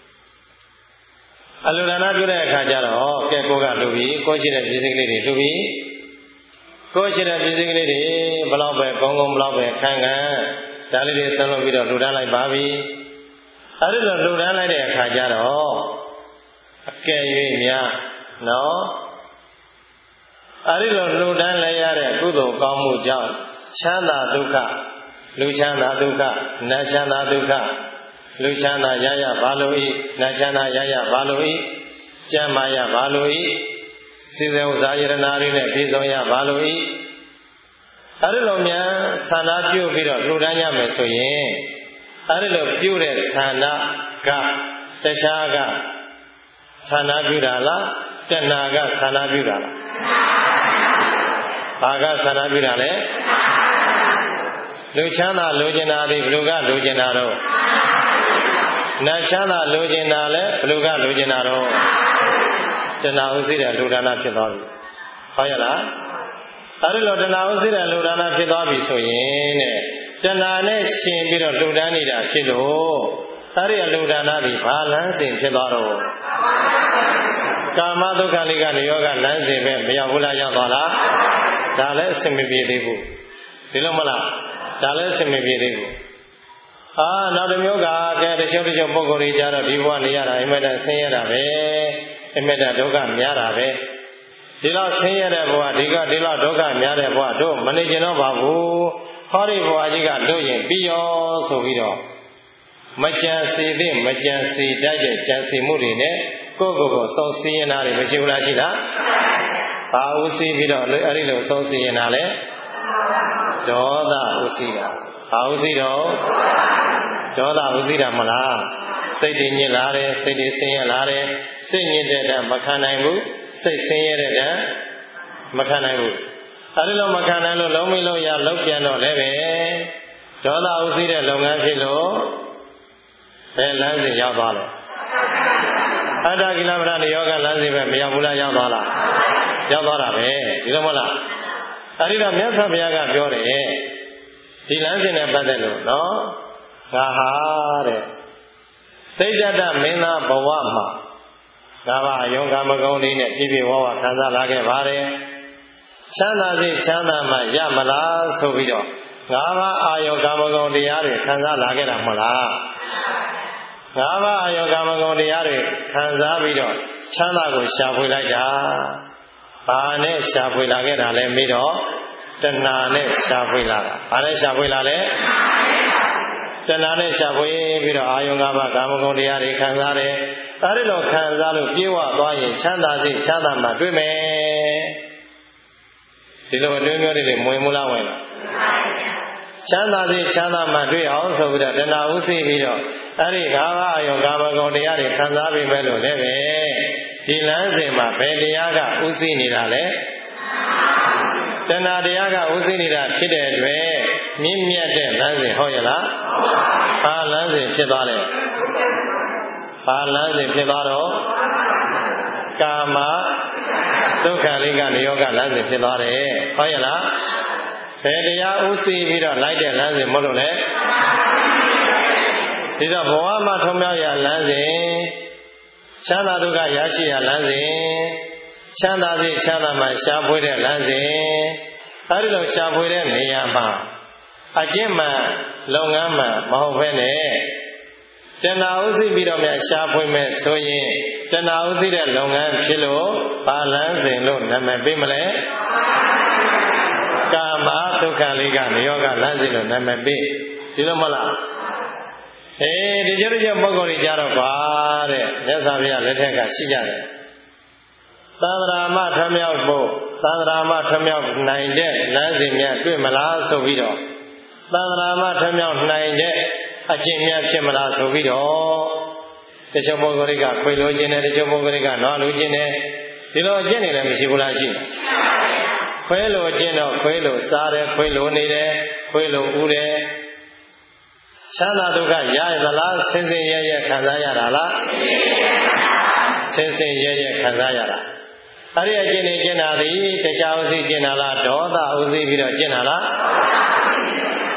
အလူဒါနပြုတဲ့အခါကျတော့ကဲကိုကလူပြီးကိုရှိတဲ့ပစ္စည်းကလေးတွေလူပြီးကိုရှိတဲ့ပစ္စည်းကလေးတွေဘလောက်ပဲကုန်းကုန်းဘလောက်ပဲခန်းခန်းဒါလေးတွေသုံးလို့ပြီးတော့လူဒါနလိုက်ပါပြီအဲဒီလိုလူဒါနလိုက်တဲ့အခါကျတော့အကယ်၍များနော်အဲဒီလိုလူဒါနလိုက်ရတဲ့ကုသိုလ်ကောင်းမှုကြောင့်ချမ်းသာဒုက္ခလူချမ်းသာဒုက္ခနတ်ချမ်းသာဒုက္ခလူချမ်းသာရရဘာလို့ဤနတ်ချမ်းသာရရဘာလို့ဤကျမ်းမာရဘာလို့ဤစိစေဥဇာယရနာတွေနဲ့ပြည့်စုံရဘာလို့ဤအဲဒီလိုများဆန္ဒပြုပြီးတော့လူတန်းရမယ်ဆိုရင်အဲဒီလိုပြုတဲ့ဆန္ဒကတခြားကဆန္ဒပြုတာလားတဏှာကဆန္ဒပြုတာလားဘာကဆန္ဒပြုတာလဲလူချမ်းသာလိုချင်တာဒီဘယ်လိုကလိုချင်တာတော့နတ်ချမ်းသာလိုချင်တာလဲဘယ်လိုကလိုချင်တာတော့တဏှာဥသိတဲ့လူဒါနဖြစ်သွားပြီဟုတ်ရဲ့လားအဲဒီလိုတဏှာဥသိတဲ့လူဒါနဖြစ်သွားပြီဆိုရင်တဲ့တဏှာနဲ့ရှင်ပြီးတော့လူဒါနနေတာဖြစ်လို့အဲဒီလူဒါနဒီဘာလမ်းစဉ်ဖြစ်သွားတော့ကာမဒုက္ခလိကနေယောဂလမ်းစဉ်ပဲမရောက်ဘူးလားရောက်သွားလားဒါလည်းအစင်မပြေသေးဘူးဒီလိုမလားဒါလည်းအစင်မပြေသေးဘူးအာနောက်တစ်မျိုးကကဲတချို့တချို့ပုဂ္ဂိုလ်တွေကြတော့ဒီဘဝနေရတာအင်မတန်ဆင်းရဲတာပဲအင်မတန်ဒုက္ခများတာပဲဒီလောက်ဆင်းရဲတဲ့ဘဝဒီကဒီလောက်ဒုက္ခများတဲ့ဘဝတို့မနေကျင်တော့ပါဘူးဟောဒီဘဝကြီးကတို့ရင်ပြီးရောဆိုပြီးတော့မကြံစီသည့်မကြံစီတတ်တဲ့ကြံစီမှုတွေနဲ့ကိုယ့်ကိုယ်ကိုစုံစည်းရင်တာတွေမရှိဘူးလားရှိလားဘာဥသိပြီးတော့အဲ့ဒီလိုစုံစည်းရင်တာလဲဒေါသဥသိတာဘာဥသိတော့ဒေါသဥသိတာမလားစိတ်တည်ညစ်လာတယ်စိတ်တည်ဆင်းရဲလာတယ်စိတ်ညစ်တဲ့တည်းမခံနိုင်ဘူးစိတ်ဆင်းရဲတဲ့တည်းမခံနိုင်ဘူးအဲဒီလိုမခံနိုင်လို့လုံးမလုံးရလောက်ပြန်တော့လည်းပဲဒေါသဥသိတဲ့လုပ်ငန်းဖြစ်လို့ဘယ်လမ်းစဉ်ရောက်သွားလဲအတ္တကိလမထနိယောဂလမ်းစဉ်ပဲမရောက်ဘူးလားရောက်သွားလားရောက်သွားတာပဲဒီလိုမဟုတ်လားအဲဒီတော့မြတ်စွာဘုရားကပြောတယ်ဒီလမ်းစဉ်နဲ့ပတ်သက်လို့နော်ငါဟာတဲ့သိတ္တမင်းသားဘဝမှာငါဘာယုံကာမဂုဏ်လေးနဲ့ပြည့်ပြည့်ဝဝခံစားလာခဲ့ပါတယ်ချမ်းသာစေချမ်းသာမှရမလားဆိုပြီးတော့ငါဘာအာယုံကာမဂုဏ်တရားတွေခံစားလာခဲ့တာမဟုတ်လားငါဘာအာယုံကာမဂုဏ်တရားတွေခံစားပြီးတော့ချမ်းသာကိုရှာဖွေလိုက်တာဘာနဲ့ရှာဖွေလာခဲ့တာလဲပြီးတော့တဏှာနဲ့ရှာဖွေလာတာဘာနဲ့ရှာဖွေလာလဲတဏှာနဲ့ရှာဖွေပြီးတော့အာယုံကာမကာမဂုဏ်တရားတွေခံစားတယ်အဲဒီလိုခံစားလို့ပြေဝသွားရင်ချမ်းသာစေချမ်းသာမှတွေ့မယ်ဒီလိုအမျိုးမျိုးတွေမဝင်မလားဝင်လားချမ်းသာစေချမ်းသာမှတွေ့အောင်ဆိုပြီးတော့တဏှာဥသိပြီးတော့အဲဒီငါးပါးအာယုံကာမဂုဏ်တရားတွေခံစားပြီးမဲ့လို့လည်းပဲဒီလမ်းစဉ်မှာဘယ်တရားကဥသိနေတာလဲတဏှာတရားကဥသိနေတာဖြစ်တဲ့အတွက်မြင့်မြတ်တဲ့လမ်းစဉ်ဟုတ်ရဲ့လားဘာလမ်းစဉ်ဖြစ်သွားလဲဘာလမ်းစဉ်ဖြစ်သွားတော့ကာမဒုက္ခလိကနေယောဂလမ်းစဉ်ဖြစ်သွားတယ်ဟုတ်ရဲ့လားဘယ်တရားဥသိပြီးတော့လိုက်တဲ့လမ်းစဉ်မဟုတ်လို့လေဒီတော့ဘဝမှာထုံးမြောက်ရလမ်းစဉ်ချမ်းသာဒုက္ခရရှိရလမ်းစဉ်ချမ်းသာစေချမ်းသာမှရှားဖွေတဲ့လမ်းစဉ်အဲဒီလိုရှားဖွေတဲ့နေရာမှာအကျင့်မှလုပ်ငန်းမှမဟုတ်ဘဲနဲ့တဏှာဥသိပြီးတော့များရှားဖွေမဲ့ဆိုရင်တဏှာဥသိတဲ့လုပ်ငန်းဖြစ်လို့ဘာလမ်းစဉ်လို့နာမည်ပေးမလဲကာမဒုက္ခလေးကနေယောဂလမ်းစဉ်လို့နာမည်ပေးဒီလိုမလားအေးဒီကျတဲ့ပုဂ္ဂိုလ်တွေကြတော့ပါတဲ့မြတ်စွာဘုရားလက်ထက်ကရှိကြတယ်သံဃာမထမြောက်ဖို့သံဃာမထမြောက်နိုင်တဲ့လမ်းစဉ်များတွေ့မလားဆိုပြီးတော့သံဃာမထမြောက်နိုင်တဲ့အကျင့်များဖြစ်မလားဆိုပြီးတော့တချို့ပုဂ္ဂိုလ်တွေကခွေလိုခြင်းနဲ့တချို့ပုဂ္ဂိုလ်တွေကနွားလိုခြင်းနဲ့ဒီလိုအကျင့်တွေလည်းမရှိဘူးလားရှိတယ်ခွေလိုခြင်းတော့ခွေလိုစားတယ်ခွေလိုနေတယ်ခွေလိုဥတယ်ချမ်းသာဒုက္ခရရသလားဆင်းဆင်းရဲရဲခံစားရတာလားဆင်းဆင်းရဲရဲခံစားရတာအဲ့ဒီအကျင့်နေကျင့်တာဒီတရားဥသိကျင့်တာလားဒေါသဥသိပြီးတော့ကျင့်တာလား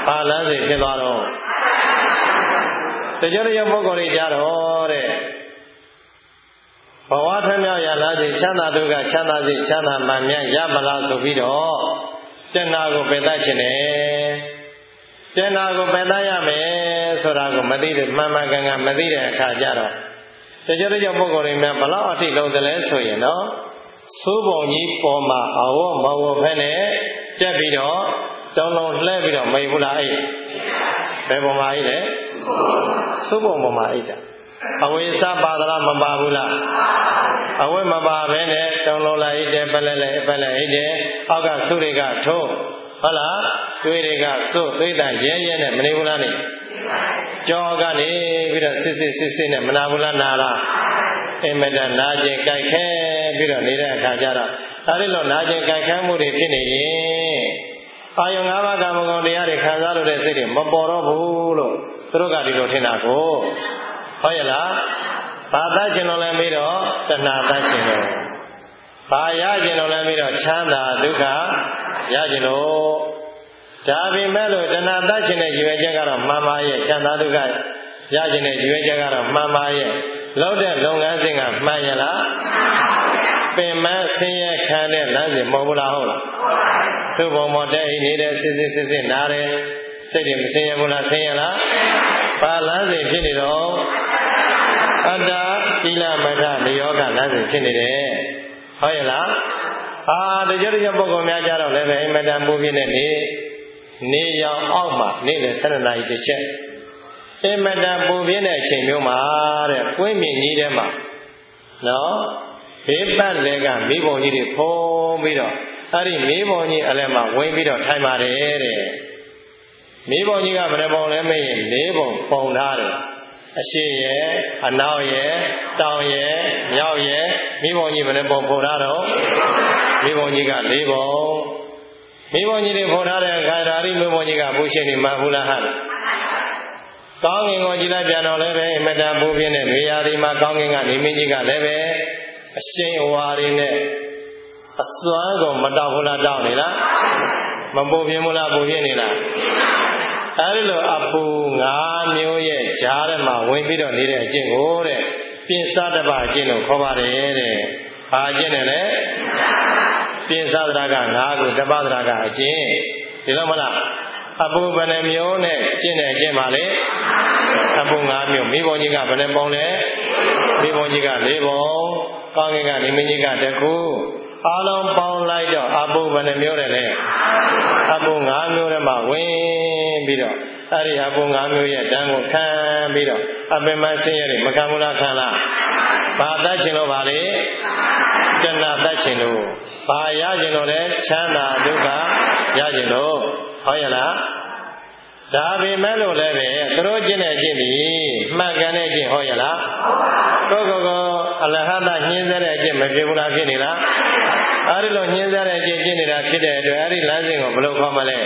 ဘာလမ်းစဉ်ဖြစ်သွားတော့တကြရပုဂ္ဂိုလ်တွေကြတော့တဲ့ဘဝထမြောက်ရလမ်းစဉ်ချမ်းသာဒုက္ခချမ်းသာစေချမ်းသာမှန်မြတ်ရမလားဆိုပြီးတော့တဏှာကိုပယ်တတ်ခြင်းနဲ့တဏှာကိုပယ်တတ်ရမယ်ဆိုတာကိုမသိတဲ့မှန်မှန်ကန်ကန်မသိတဲ့အခါကျတော့တကြရပုဂ္ဂိုလ်တွေများဘလောက်အထိလုံးတယ်လဲဆိုရင်တော့သိုးပုံကြီးပေါ်မှာအဝမဝဖက်နဲ့တက်ပြီးတော့တုံးလုံးလှဲပြီးတော့မိတ်ဘူးလားအဲ့ဘယ်ပုံမှာအိတ်လဲသိုးပုံပေါ်မှာအိတ်တာအဝိသပါဒလားမပါဘူးလားအဝိမပါဘဲနဲ့တုံးလုံးလိုက်တယ်ပလဲလဲပလဲအိတ်တယ်အောက်ကသုတွေကထိုးဟုတ်လားတွေးတွေကစွတ်သိတဲ့ရဲရဲနဲ့မနေဘူးလားနေကြောကနေပြီးတော့စစ်စစ်စစ်စစ်နဲ့မနာဘူးလားနာလားအင်မတန်နာကျင်ကြိုက်ခဲပြီးတော့နေတဲ့အခါကျတော့အဲဒီလိုနာကျင်ကြိုက်ခဲမှုတွေဖြစ်နေရင်အာယုံ၅ပါးကာမဂုဏ်တရားတွေခံစားလို့တဲ့စိတ်တွေမပေါ်တော့ဘူးလို့သူတို့ကဒီလိုထင်တာကိုဟုတ်ရဲ့လားဘာသတ်ခြင်းလို့လဲပြီးတော့တဏှာသတ်ခြင်းလို့ဘာရခြင်းလို့လဲပြီးတော့ချမ်းသာဒုက္ခရခြင်းလို့ဒါပေမဲ့လို့တဏှာသတ်ခြင်းနဲ့ရွယ်ချက်ကတော့မှန်ပါရဲ့ချမ်းသာဒုက္ခရခြင်းနဲ့ရွယ်ချက်ကတော့မှန်ပါရဲ့လောက်တဲ့လုပ်ငန်းစဉ်ကမှန်ရလားပင်မဆင်းရဲခံတဲ့လမ်းစဉ်မဟုတ်ဘူးလားဟုတ်လားသုဘုံမောတဲ့အိနေတဲ့စစ်စစ်စစ်စစ်နားတယ်စိတ်တွေမဆင်းရဲဘူးလားဆင်းရဲလားဘာလမ်းစဉ်ဖြစ်နေတော့အတ္တသီလမထနိယောဂလမ်းစဉ်ဖြစ်နေတယ်ဟုတ်ရဲ့လားအာတကြတကြပုဂ္ဂိုလ်များကြတော့လည်းပဲအင်မတန်ပူပြင်းတဲ့နေနေရောင်အောက်မှာနေတဲ့ဆယ်နှစ်နာရီတစ်ချက်အင်မတန်ပူပြင်းတဲ့အချိန်မျိုးမှာတဲ့ပွင့်မြင့်ကြီးထဲမှာနော်ဘေးပတ်လည်းကမိဘုံကြီးတွေဖုံးပြီးတော့အဲ့ဒီမိဘုံကြီးအလဲမှာဝင်ပြီးတော့ထိုင်ပါတယ်တဲ့မိဘုံကြီးကဘယ်နှပုံလဲမေးရင်လေးပုံပုံထားတယ်အရှိရဲ့အနောက်ရဲ့တောင်ရဲ့မြောက်ရဲ့မိဘုံကြီးဘယ်နှပုံပုံထားတော့မိဘုံကြီးကလေးပုံမိဘုံကြီးတွေပုံထားတဲ့အခါဓာရီမိဘုံကြီးကဘုရှင်နေမှဘူးလားဟဲ့ကောင်းကင်ကိုကြည်လိုက်ပြန်တော့လည်းပဲအမတန်ပူပြင်းတဲ့နေရာဒီမှာကောင်းကင်ကနေမင်းကြီးကလည်းပဲအရှိန်အဝါတွေနဲ့အစွမ်းကိုမတောက်ဘူးလားတောက်နေလားမပူပြင်းဘူးလားပူပြင်းနေလားအဲဒီလိုအပူငါးမျိုးရဲ့ဂျားထဲမှာဝင်ပြီးတော့နေတဲ့အကျင့်ကိုတဲ့ပြင်စတပအကျင့်လို့ခေါ်ပါတယ်တဲ့ဘာအကျင့်လဲလဲပြင်စသရကငါးခုတပသရကအကျင့်ဒီလိုမလားအပူဘယ်နှမျိုးနဲ့ကျင့်တဲ့အကျင့်ပါလေအပူငါးမျိုးမိဘကြီးကဘယ်နှပုံလဲမိဘကြီးကလေးပုံကောင်းကင်ကနေမင်းကြီးကတခုအားလုံးပေါင်းလိုက်တော့အပူဘယ်နှမျိုးလဲအပူငါးမျိုးထဲမှာဝင်ပြီးတော့အဲ့ဒီအပူငါးမျိုးရဲ့တန်းကိုခံပြီးတော့အပင်မဆင်းရဲတွေမခံဘူးလားခံလားဘာတတ်ချင်လို့ပါလေတဏှာတတ်ချင်လို့ဘာရချင်လို့လဲချမ်းသာဒုက္ခရချင်လို့ဟုတ်ရဲ့လားဒါပေမဲ့လို့လည်းပဲသူတို့ကျင့်တဲ့အကျင့်ဒီမှန်ကန်တဲ့အကျင့်ဟုတ်ရဲ့လားကိုကိုကိုအလဟတညှင်းဆဲတဲ့အကျင့်မဖြစ်ဘူးလားဖြစ်နေလားအဲဒီလိုညှင်းဆဲတဲ့အကျင့်ကျင့်နေတာဖြစ်တဲ့အတွက်အဲဒီလမ်းစဉ်ကိုဘယ်လိုခေါ်မလဲ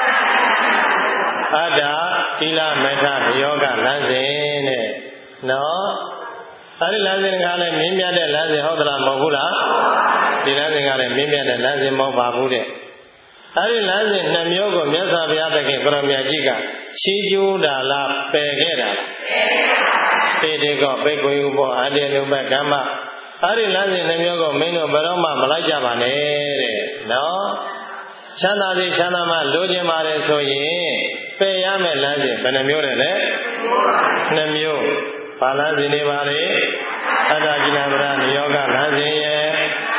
အတ္တသီလမေတ္တာယောဂလမ်းစဉ်တဲ့နော်အဲဒီလမ်းစဉ်ကလည်းမြင်းမြတ်တဲ့လမ်းစဉ်ဟုတ်သလားမဟုတ်ဘူးလားဒီလမ်းစဉ်ကလည်းမြင်းမြတ်တဲ့လမ်းစဉ်မဟုတ်ပါဘူးတဲ့အဲဒီလမ်းစဉ်နှမျိုးကိုမြတ်စွာဘုရားသခင်ကိုရမကြီးကချီးကျူးတာလားပယ်ခဲ့တာလားပေတေကောပိတ်ကိုယူဖို့အတ္တနုပကမ္မအဲဒီလမ်းစဉ်နှမျိုးကိုမင်းတို့ဘယ်တော့မှမလိုက်ကြပါနဲ့တဲ့နော်ချမ်းသာစေချမ်းသာမှလိုချင်ပါတယ်ဆိုရင်ပယ်ရမယ့်လမ်းစဉ်ဘယ်နှမျိုးလဲလဲနှမျိုးဘာလမ်းစဉ်တွေပါလဲအတ္တကိလဗရနိယောဂလမ်းစဉ်ရဲ့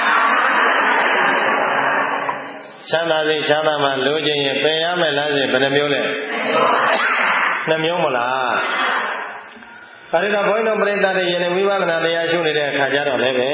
ချမ်းသာစေချမ်းသာမှလိုချင်ရင်ပယ်ရမယ့်လမ်းစဉ်ဘယ်နှမျိုးလဲနှမျိုးမလားဒါရီတော့ဘုန်းတော်ပြိဿတွေယနေ့ဝိပဿနာတရားရှုနေတဲ့အခါကျတော့လည်းပဲ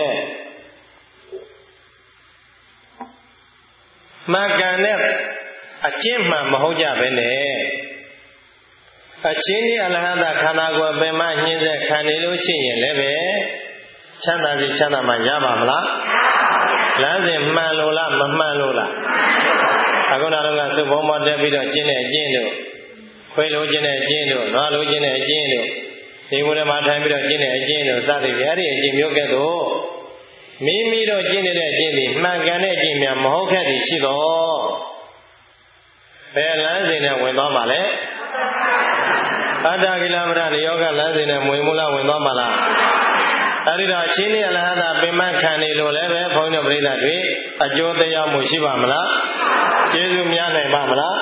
မှန်ကန်တဲ့အကျင့်မှန်မဟုတ်ကြပဲနဲ့အချင်းကြီးအလဟတခန္ဓာကိုယ်ပင်မညှင်းဆက်ခံနေလို့ရှိရင်လည်းပဲချမ်းသာစီချမ်းသာမှရပါမလားလမ်းစဉ်မှန်လို့လားမမှန်လို့လားအခုနောက်တော့ကသုဘုံမောတက်ပြီးတော့ကျင့်တဲ့အကျင့်တို့ခွေလိုကျင့်တဲ့အကျင့်တို့နွားလိုကျင့်တဲ့အကျင့်တို့ဒီဝရမထိုင်ပြီးတော့ကျင့်တဲ့အကျင့်တို့စသည်ဖြင့်အဲ့ဒီအကျင့်မျိုးကဲ့သို့မိမိတို့ကျင့်နေတဲ့အကျင့်ဒီမှန်ကန်တဲ့အကျင့်များမဟုတ်ခဲ့သည်ရှိတော့ဘယ်လမ်းစဉ်နဲ့ဝင်သွားမှာလဲအတ္တကိလမထနိယောဂလမ်းစဉ်နဲ့ဝင်မလားဝင်သွားမှာလားအဲ့ဒီတော့ချင်းလေးအလဟတာပင်မခံနေလို့လည်းပဲဘုန်းကြီးတို့ပြိဿတွေအကျိုးတရားမှုရှိပါမလားကျေးဇူးများနိုင်ပါမလား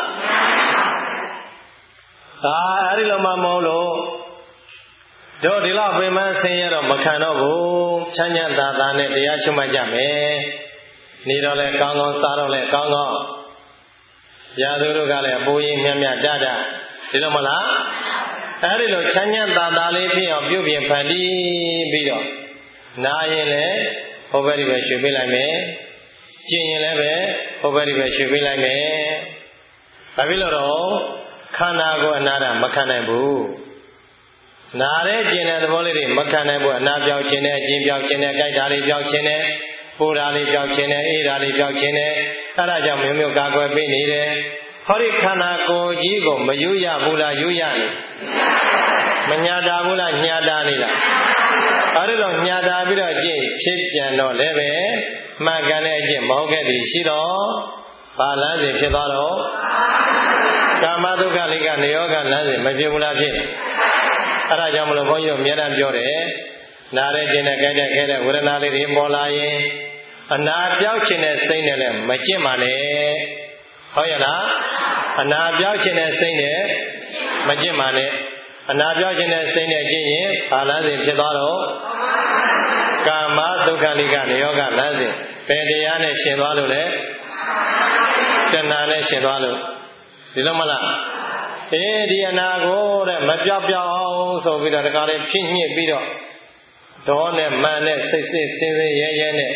ဒါအဲ့ဒီလိုမှမဟုတ်လို့တို့ဒီလောက်ပင်မဆင်းရဲတော့မခံတော့ဘူးချမ်းချမ်းသာသာနဲ့တရားရှုမှတ်ကြမယ်နေတော့လဲကောင်းကောင်းစားတော့လဲကောင်းကောင်းရာသူတို့ကလည်းအပိုးကြီးမြတ်မြတ်တတဒီလိုမလားအဲ့ဒီလိုချမ်းချမ်းသာသာလေးဖြစ်အောင်ပြုပြင်ဖန်တီးပြီးတော့နာရင်လည်းဟောဘက်ဒီပဲရွှေပေးလိုက်မယ်ကျင်ရင်လည်းပဲဟောဘက်ဒီပဲရွှေပေးလိုက်မယ်ဘာဖြစ်လို့တော့ခန္ဓာကိုအနာရမခံနိုင်ဘူးနာတဲ့ကျင်တဲ့သဘောလေးတွေမခံနိုင်ဘူးအနာပြောက်ခြင်းနဲ့အကျဉ်ပြောက်ခြင်းနဲ့ကြိုက်တာလေးပြောက်ခြင်းနဲ့ပူတာလေးပြောက်ခြင်းနဲ့အေးတာလေးပြောက်ခြင်းနဲ့အဲဒါကြောင့်မျိုးမျိုးကာကွယ်ပေးနေတယ်ဟောဒီခန္ဓာကိုယ်ကြီးကိုမယူရဘူးလားယူရနေမညာတာဘူးလားညာတာနေလားအဲဒီတော့ညာတာပြီးတော့အကျင့်ဖြစ်ပြန်တော့လည်းပဲမှန်ကန်တဲ့အကျင့်မဟုတ်ခဲ့သည်ရှိတော့ဘာလမ်းစဉ်ဖြစ်သွားတော့ကာမဒုက္ခလိကနေယောဂလမ်းစဉ်မဖြစ်ဘူးလားဖြစ်အဲဒါကြောင့်မလို့ဘုန်းကြီးတို့အများအားပြောတယ်နားရဲခြင်းနဲ့ကြိုက်တဲ့ခဲတဲ့ဝေဒနာလေးတွေပေါ်လာရင်အနာပြောက်ခြင်းနဲ့စိတ်နဲ့လည်းမကျင့်ပါနဲ့ဟုတ်ရဲ့လားအနာပြောက်ခြင်းနဲ့စိတ်နဲ့မကျင့်ပါနဲ့အနာပြောက်ခြင်းနဲ့စိတ်နဲ့ကျင့်ရင်ဘာလမ်းစဉ်ဖြစ်သွားတော့ကာမဒုက္ခလိကနေယောဂလမ်းစဉ်ဘယ်တရားနဲ့ရှင်သွားလို့လဲတဏှာနဲ့ရှင်သွားလို့ဒီလိုမလားအေးဒီအနာကိုတဲ့မပြောက်ပြောက်အောင်ဆိုပြီးတော့တခါလေးဖြစ်ညစ်ပြီးတော့ဒေါနဲ့မန်နဲ့စိတ်စိတ်စင်းစင်းရဲရဲနဲ့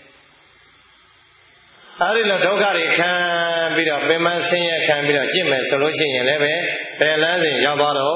အဲဒီလိုဒုက္ခတွေခံပြီးတော့ပင်မဆင်းရဲခံပြီးတော့ကြင့်မယ်ဆိုလို့ရှိရင်လည်းပဲဘယ်လမ်းစဉ်ရောက်သွားတော့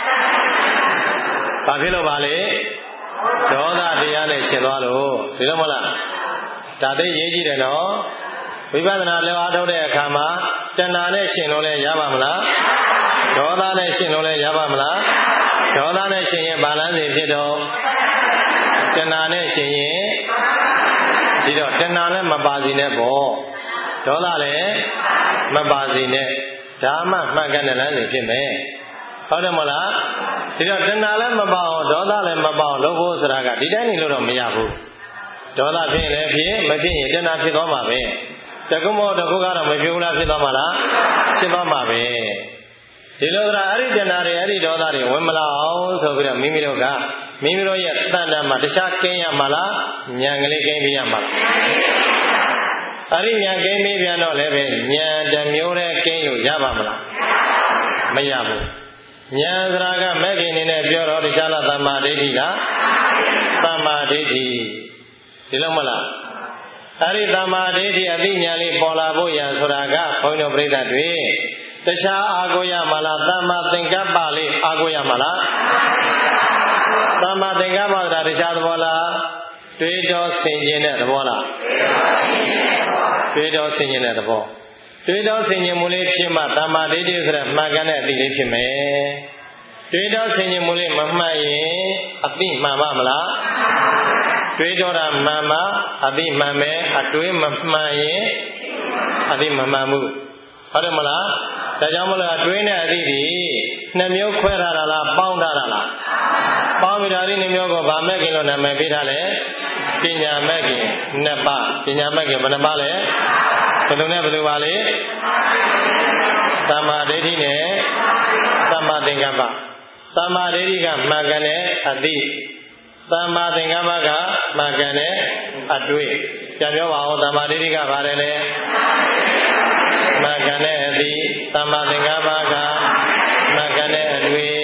ဘာဖြစ်လို့ပါလဲဒေါသတရားနဲ့ရှင်သွားလို့ဒီလိုမလားဒါသိရေးကြည့်တယ်နော်ဝိပဿနာလည်းအားထုတ်တဲ့အခါမှာတဏှာနဲ့ရှင်လို့လည်းရပါမလားဒေါသနဲ့ရှင်လို့လည်းရပါမလားဒေါသနဲ့ရှင်ရင်ဘာလမ်းစဉ်ဖြစ်တော့တဏှာနဲ့ရှင်ရင်ဒီတော့တဏှာလည်းမပါစီနဲ့ပေါ့ဒေါသလည်းမပါစီနဲ့ဒါမှမှန်ကန်တဲ့လမ်းစဉ်ဖြစ်မယ်ဟုတ်တယ်မလားဒီတော့တဏှာလည်းမပါအောင်ဒေါသလည်းမပါအောင်လုပ်ဖို့ဆိုတာကဒီတိုင်းနေလို့တော့မရဘူးဒေါသဖြစ်ရင်လည်းဖြစ်မဖြစ်ရင်တဏှာဖြစ်သွားမှာပဲတကုမောတကုကတော့မဖြစ်ဘူးလားဖြစ်သွားမှာလားဖြစ်သွားမှာပဲဒီလိုကအဲ့ဒီတဏှာတွေအဲ့ဒီဒေါသတွေဝင်မလာအောင်ဆိုပြီးတော့မိမိတို့ကမိမိတို့ရဲ့တဏ္ဍာမှာတခြားကင်းရမှာလားဉာဏ်ကလေးကင်းပြရမှာလားအဲ့ဒီဉာဏ်ကင်းပြပြန်တော့လည်းပဲဉာဏ်တစ်မျိုးတည်းကင်းလို့ရပါမလားမရဘူးဉာဏ်စရာကမဲ့ခင်နေနဲ့ပြောတော့တခြားလားသမ္မာဒိဋ္ဌိလားသမ္မာဒိဋ္ဌိဒီလိုမလားအဲ့ဒီသမ္မာဒိဋ္ဌိအသိဉာဏ်လေးပေါ်လာဖို့ရန်ဆိုတာကဘုန်းတော်ပြိဿတွေတခြားအာကိုရမှာလားသမ္မာသင်္ကပ္ပလေးအာကိုရမှာလားသမ္မာသင်္ကပ္ပဆိုတာတခြားသဘောလားတွေးတောဆင်ခြင်တဲ့သဘောလားတွေးတောဆင်ခြင်တဲ့သဘောတွေးတောဆင်ခြင်မှုလေးဖြစ်မှသမ္မာဒိဋ္ဌိဆိုတဲ့မှန်ကန်တဲ့အသိလေးဖြစ်မယ်တွေးတောဆင်ခြင်မှုလေးမမှန်ရင်အသိမှန်ပါမလားတွေးတောတာမှန်မှအသိမှန်မယ်အတွေးမမှန်ရင်အသိမမှန်ဘူးဟုတ်တယ်မလားဒါကြောင့်မလို့တွေးနဲ့အသိဒီနှစ်မျိုးခွဲထားတာလားပေါင်းထားတာလားပေါင်းပြီးတော့ဒီနှစ်မျိုးကိုဗာမဲ့ခင်လို့နာမည်ပေးထားလဲပညာမဲ့ခင်နှစ်ပါးပညာမဲ့ခင်ဘယ်နှပါးလဲဘယ်လိုနဲ့ဘယ်လိုပါလဲသမ္မာဒိဋ္ဌိနဲ့သမ္မာသင်္ကပ္ပသမ္မာဒိဋ္ဌိကမှန်ကန်တဲ့အသိသမ္မာသင်္ကပ္ပကမှန်ကန်တဲ့အတွေ့ပြန်ပြောပါဦးသမ္မာဒိဋ္ဌိကဘာလဲလဲမှန်ကန်တဲ့အသိသမ္မာသင်္ကပ္ပကမှန်ကန်တဲ့အတွေ့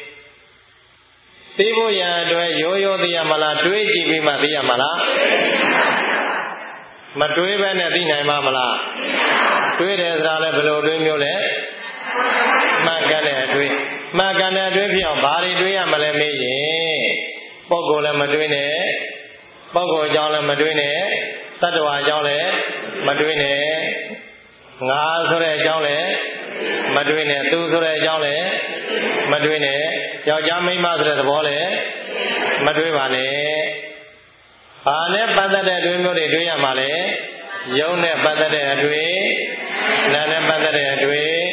သိဖို့ရန်အတွက်ရိုးရိုးသိရမလားတွေးကြည့်ပြီးမှသိရမလားမတွေးဘဲနဲ့သိနိုင်ပါမလားတွေးတယ်ဆိုတာလည်းဘယ်လိုတွေးမျိုးလဲမှန်ကန်တဲ့အတွေ့မှန်ကန်တဲ့အတွေ့ဖြစ်အောင်ဘာတွေတွေးရမလဲမေးရင်ပုဂ္ဂိုလ်လည်းမတွေးနဲ့ပုဂ္ဂိုလ်အကြောင်းလည်းမတွေးနဲ့သတ္တဝါအကြောင်းလည်းမတွေးနဲ့ငါဆိုတဲ့အကြောင်းလည်းမတွေးနဲ့သူဆိုတဲ့အကြောင်းလည်းမတွေးနဲ့ယောက်ျားမိန်းမဆိုတဲ့သဘောလည်းမတွေးပါနဲ့ဘာနဲ့ပတ်သက်တဲ့အတွေ့မျိုးတွေတွေးရမှာလဲယုံနဲ့ပတ်သက်တဲ့အတွေ့နာနဲ့ပတ်သက်တဲ့အတွေ့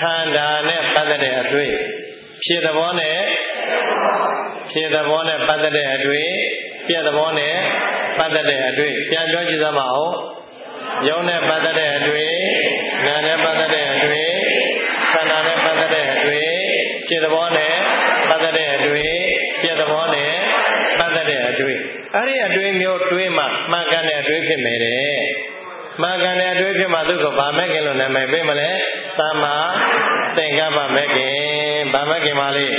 ခန္ဓာနဲ့ပတ်သက်တဲ့အတွေ့ဖြစ်သဘောနဲ့ဖြစ်သဘောနဲ့ပတ်သက်တဲ့အတွေ့ပြည့်သဘောနဲ့ပတ်သက်တဲ့အတွေ့ပြန်ပြောကြည့်စမ်းပါဦးယုံနဲ့ပတ်သက်တဲ့အတွေ့နာနဲ့ပတ်သက်တဲ့အတွေ့ခန္ဓာနဲ့ပတ်သက်တဲ့အတွေ့ဖြစ်သဘောနဲ့ပတ်သက်တဲ့အတွေ့ပြည့်သဘောနဲ့ပတ်သက်တဲ့အတွေ့အဲ့ဒီအတွေ့မျိုးတွေးမှမှန်ကန်တဲ့အတွေ့ဖြစ်မယ်တဲ့မှန်ကန်တဲ့အတွေ့ဖြစ်မှသူကဗာမဲ့ခင်လို့နာမည်ပေးမလဲသမ္မာသင်္ကပ္ပမဲ့ခင်ဗာမဲ့ခင်ပါလေ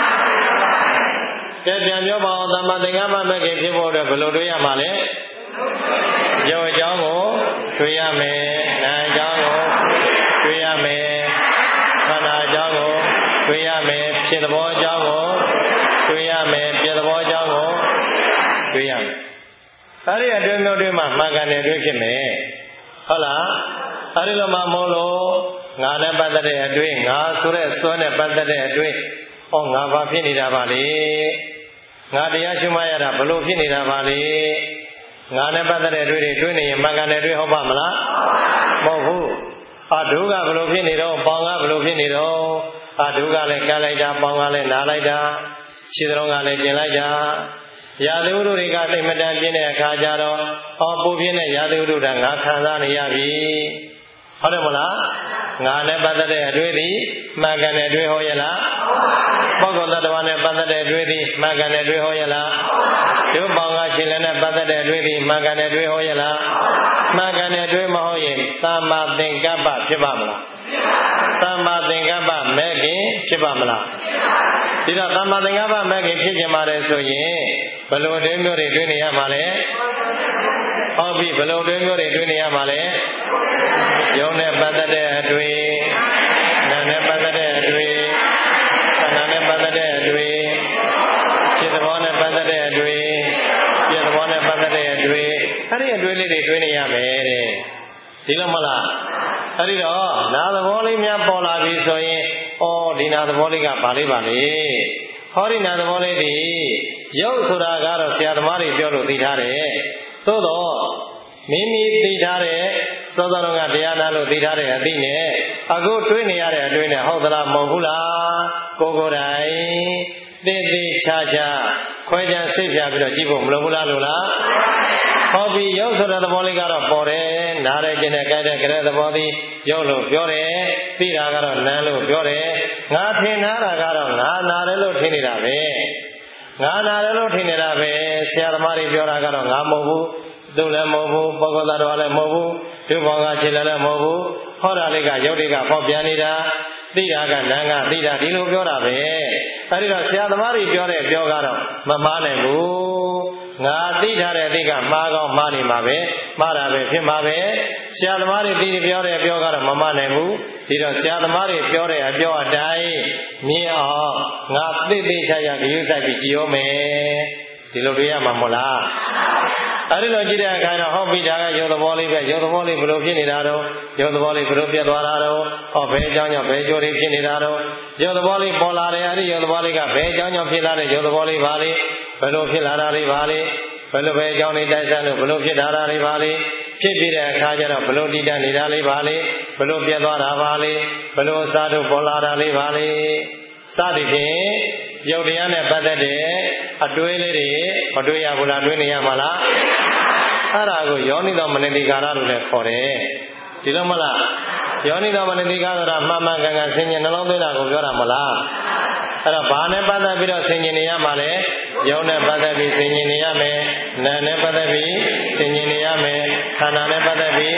ကဲပြန်ပြောပါအောင်သမ္မာသင်္ကပ္ပမဲ့ခင်ဖြစ်ဖို့အတွက်ဘယ်လိုတွေးရမှာလဲရုပ်အကြောင်းကိုတွေးရမယ်နာမ်အကြောင်းကိုတွေးရမယ်ခန္ဓာအကြောင်းကိုတွေးရမယ်ဖြစ်သဘောအကြောင်းကိုတွေးရမယ်ပြည့်သဘောအကြောင်းကိုတွေးရမယ်အဲ့ဒီအတွင်းမျိုးတွေမှာမှန်ကန်တဲ့တွေးဖြစ်မယ်ဟုတ်လားအဲ့ဒီလိုမှမဟုတ်လို့ငါနဲ့ပတ်သက်တဲ့အတွေ့ငါဆိုတဲ့စွဲနဲ့ပတ်သက်တဲ့အတွေ့ဟောငါဘာဖြစ်နေတာပါလဲငါတရားရှုမှတ်ရတာဘလို့ဖြစ်နေတာပါလဲငါနဲ့ပတ်သက်တဲ့အတွေ့တွေတွေ့နေရင်မှန်ကန်တဲ့အတွေ့ဟုတ်ပါမလားမဟုတ်ဘူးအဒုကဘလို့ဖြစ်နေတော့ပေါင်ကဘလို့ဖြစ်နေတော့အဒုကလည်းကမ်းလိုက်တာပေါင်ကလည်းနားလိုက်တာခြေတော်ကလည်းပြင်လိုက်တာရာသီဥတုတွေကတိတ်မတန်ပြင်းတဲ့အခါကျတော့ဟောပူပြင်းတဲ့ရာသီဥတုကငါခံစားနေရပြီဟုတ်တယ်မလားငါနဲ့ပတ်သက်တဲ့အတွေ့သည်မှန်ကန်တဲ့အတွေ့ဟောရလားပုဂ္ဂိုလ်သတ္တဝါနဲ့ပတ်သက်တဲ့အတွေ့သည်မှန်ကန်တဲ့အတွေ့ဟောရလားဒုပေါင်းကခြေလည်းနဲ့ပတ်သက်တဲ့အတွေ့သည်မှန်ကန်တဲ့အတွေ့ဟောရလားမှန်ကန်တဲ့အတွေ့မဟုတ်ရင်သမ္မာသင်္ကပ္ပဖြစ်ပါမလားသမ္မာသင်္ကပ္ပမဲ့ခင်ဖြစ်ပါမလားဒီတော့သမ္မာသင်္ကပ္ပမဲ့ခင်ဖြစ်ခြင်းပါတယ်ဆိုရင်ဘယ်လိုတွင်းမျိုးတွေတွင်းနေရမှာလဲဟောပြီဘယ်လိုတွင်းမျိုးတွေတွင်းနေရမှာလဲယုံနဲ့ပတ်သက်တဲ့အတွေ့နာနဲ့ပတ်သက်တဲ့အတွေ့ခန္ဓာနဲ့ပတ်သက်တဲ့အတွေ့ဖြစ်သဘောနဲ့ပတ်သက်တဲ့အတွေ့ပြည့်သဘောနဲ့ပတ်သက်တဲ့အတွေ့အဲ့ဒီအတွေ့လေးတွေတွင်းနေရမယ်တဲ့ဒီလိုမလားအဲ့ဒီတော့နာသဘောလေးများပေါ်လာပြီဆိုရင်ဩဒီနာသဘောလေးကဘာလေးပါလဲဟောဒီနာသဘောလေးဒီရုပ်ဆိုတာကတော့ဆရာသမားတွေပြောလို့သိထားတယ်သို့တော့မိမိသိထားတဲ့သောသောတော်ကတရားနာလို့သိထားတဲ့အသိနဲ့အခုတွေးနေရတဲ့အတွေးနဲ့ဟုတ်သလားမဟုတ်ဘူးလားကိုယ်ကိုယ်တိုင်သိသိချာချာခွဲခြားစိတ်ပြပြီးတော့ကြည့်ဖို့မလိုဘူးလားလို့လားဟောပြီးရုပ်ဆိုတဲ့သဘောလေးကတော့ပေါ်တယ်နားရခြင်းနဲ့ကြိုက်တဲ့ကြတဲ့သဘောသည်ရုပ်လို့ပြောတယ်သိတာကတော့နာမ်လို့ပြောတယ်ငါထင်တာကတော့ငါနာတယ်လို့ထင်နေတာပဲငါနာတယ်လို့ထင်နေတာပဲဆရာသမားတွေပြောတာကတော့ငါမဟုတ်ဘူးသူလည်းမဟုတ်ဘူးပုဂ္ဂိုလ်သားတော်လည်းမဟုတ်ဘူးသူဘောင်ကခြေလည်းမဟုတ်ဘူးဟောတာလေးကရုပ်တွေကဖောက်ပြန်နေတာသိတာကနာမ်ကသိတာဒီလိုပြောတာပဲအဲဒီတော့ဆရာသမားတွေပြောတဲ့ပြောကတော့မမှားနိုင်ဘူးငါသိထားတဲ့အသိကမှားကောင်းမှားနေမှာပဲမှားတာပဲဖြစ်မှာပဲဆရာသမားတွေသိပြောတဲ့ပြောကတော့မမှားနိုင်ဘူးဒီတော့ဆရာသမားတွေပြောတဲ့အပြောအတိုင်းမြင်အောင်ငါသိသိချာချာကြည့်ဆိုင်ပြီးကြည်ရောမယ်ဒီလိုတွေ့ရမှာမဟုတ်လားအဲဒီလိုကြည့်တဲ့အခါတော့ဟောပြီးဒါကရုပ်သဘောလေးပဲရုပ်သဘောလေးဘယ်လိုဖြစ်နေတာတော့ရုပ်သဘောလေးဘယ်လိုပြတ်သွားတာတော့ဟောဘယ်အကြောင်းကြောင့်ဘယ်ကြိုးလေးဖြစ်နေတာတော့ရုပ်သဘောလေးပေါ်လာတယ်အဲဒီရုပ်သဘောလေးကဘယ်အကြောင်းကြောင့်ဖြစ်လာတဲ့ရုပ်သဘောလေးပါလေဘယ်လိုဖြစ်လာတာလေးပါလေဘယ်လိုပဲအကြောင်းလေးတိုက်ဆိုင်လို့ဘယ်လိုဖြစ်လာတာလေးပါလေဖြစ်ပြီးတဲ့အခါကျတော့ဘယ်လိုတည်တတ်နေတာလေးပါလေဘယ်လိုပြတ်သွားတာပါလေဘယ်လိုအစားတို့ပေါ်လာတာလေးပါလေစသည်ဖြင့်ရုပ်တရားနဲ့ပတ်သက်တဲ့အတွေးလေးတွေမတွေးရဘူးလားတွေးနေရမှာလားအဲ့ဒါကိုယောနိသောမနတိကာရလို့လည်းခေါ်တယ်ဒီလိုမလားယောနိသောမနတိကာရဆိုတာမှန်မှန်ကန်ကန်ဆင်ញင်နှလုံးသွင်းတာကိုပြောတာမလားအဲ့တော့ဘာနဲ့ပတ်သက်ပြီးတော့ဆင်ញင်နေရမှာလဲယုံနဲ့ပတ်သက်ပြီးဆင်ញင်နေရမယ်နာမ်နဲ့ပတ်သက်ပြီးဆင်ញင်နေရမယ်ခန္ဓာနဲ့ပတ်သက်ပြီး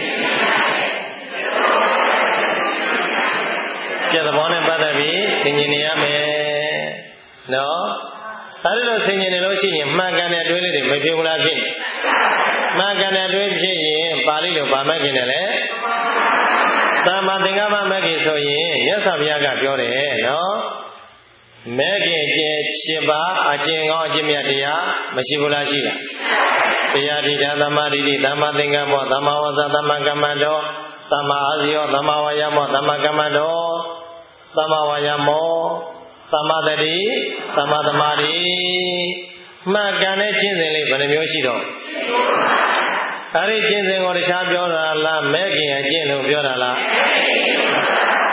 ပြည့်သဘောနဲ့ပတ်သက်ပြီးဆင်ញင်နေရမယ်နော်အဲဒီလိုဆင်ញင်နေလို့ရှိရင်မှန်ကန်တဲ့တွေးလေးတွေမဖြစ်ဘူးလားဖြစ်မှန်ကန်တဲ့တွေးဖြစ်ရင်ပါဠိလိုဗာမဲ့ခင်တယ်လေသမ္မာသင်္ကပ္ပမဲ့ခင်ဆိုရင်မြတ်စွာဘုရားကပြောတယ်နော်မဲ့ခင်ကျင့်ရှင်ပါအကျင့်ကောင်းအကျင့်မြတ်တရားမရှိဘူးလားရှိလားတရားဒီတာသမ္မာဒိဋ္ဌိသမ္မာသင်္ကပ္ပသမ္မာဝါစာသမ္မာကမ္မန္တောသမ္မာအာဇီယောသမ္မာဝါယာမောသမ္မာကမ္မန္တောသမ္မာဝါယာမောသမ္မာတတိသမ္မာသမာဓိမှန်ကန်တဲ့ကျင့်စဉ်လေးဘယ်နှမျိုးရှိတော့အဲဒီကျင့်စဉ်ကိုတခြားပြောတာလားမဲ့ခင်အကျင့်လို့ပြောတာလား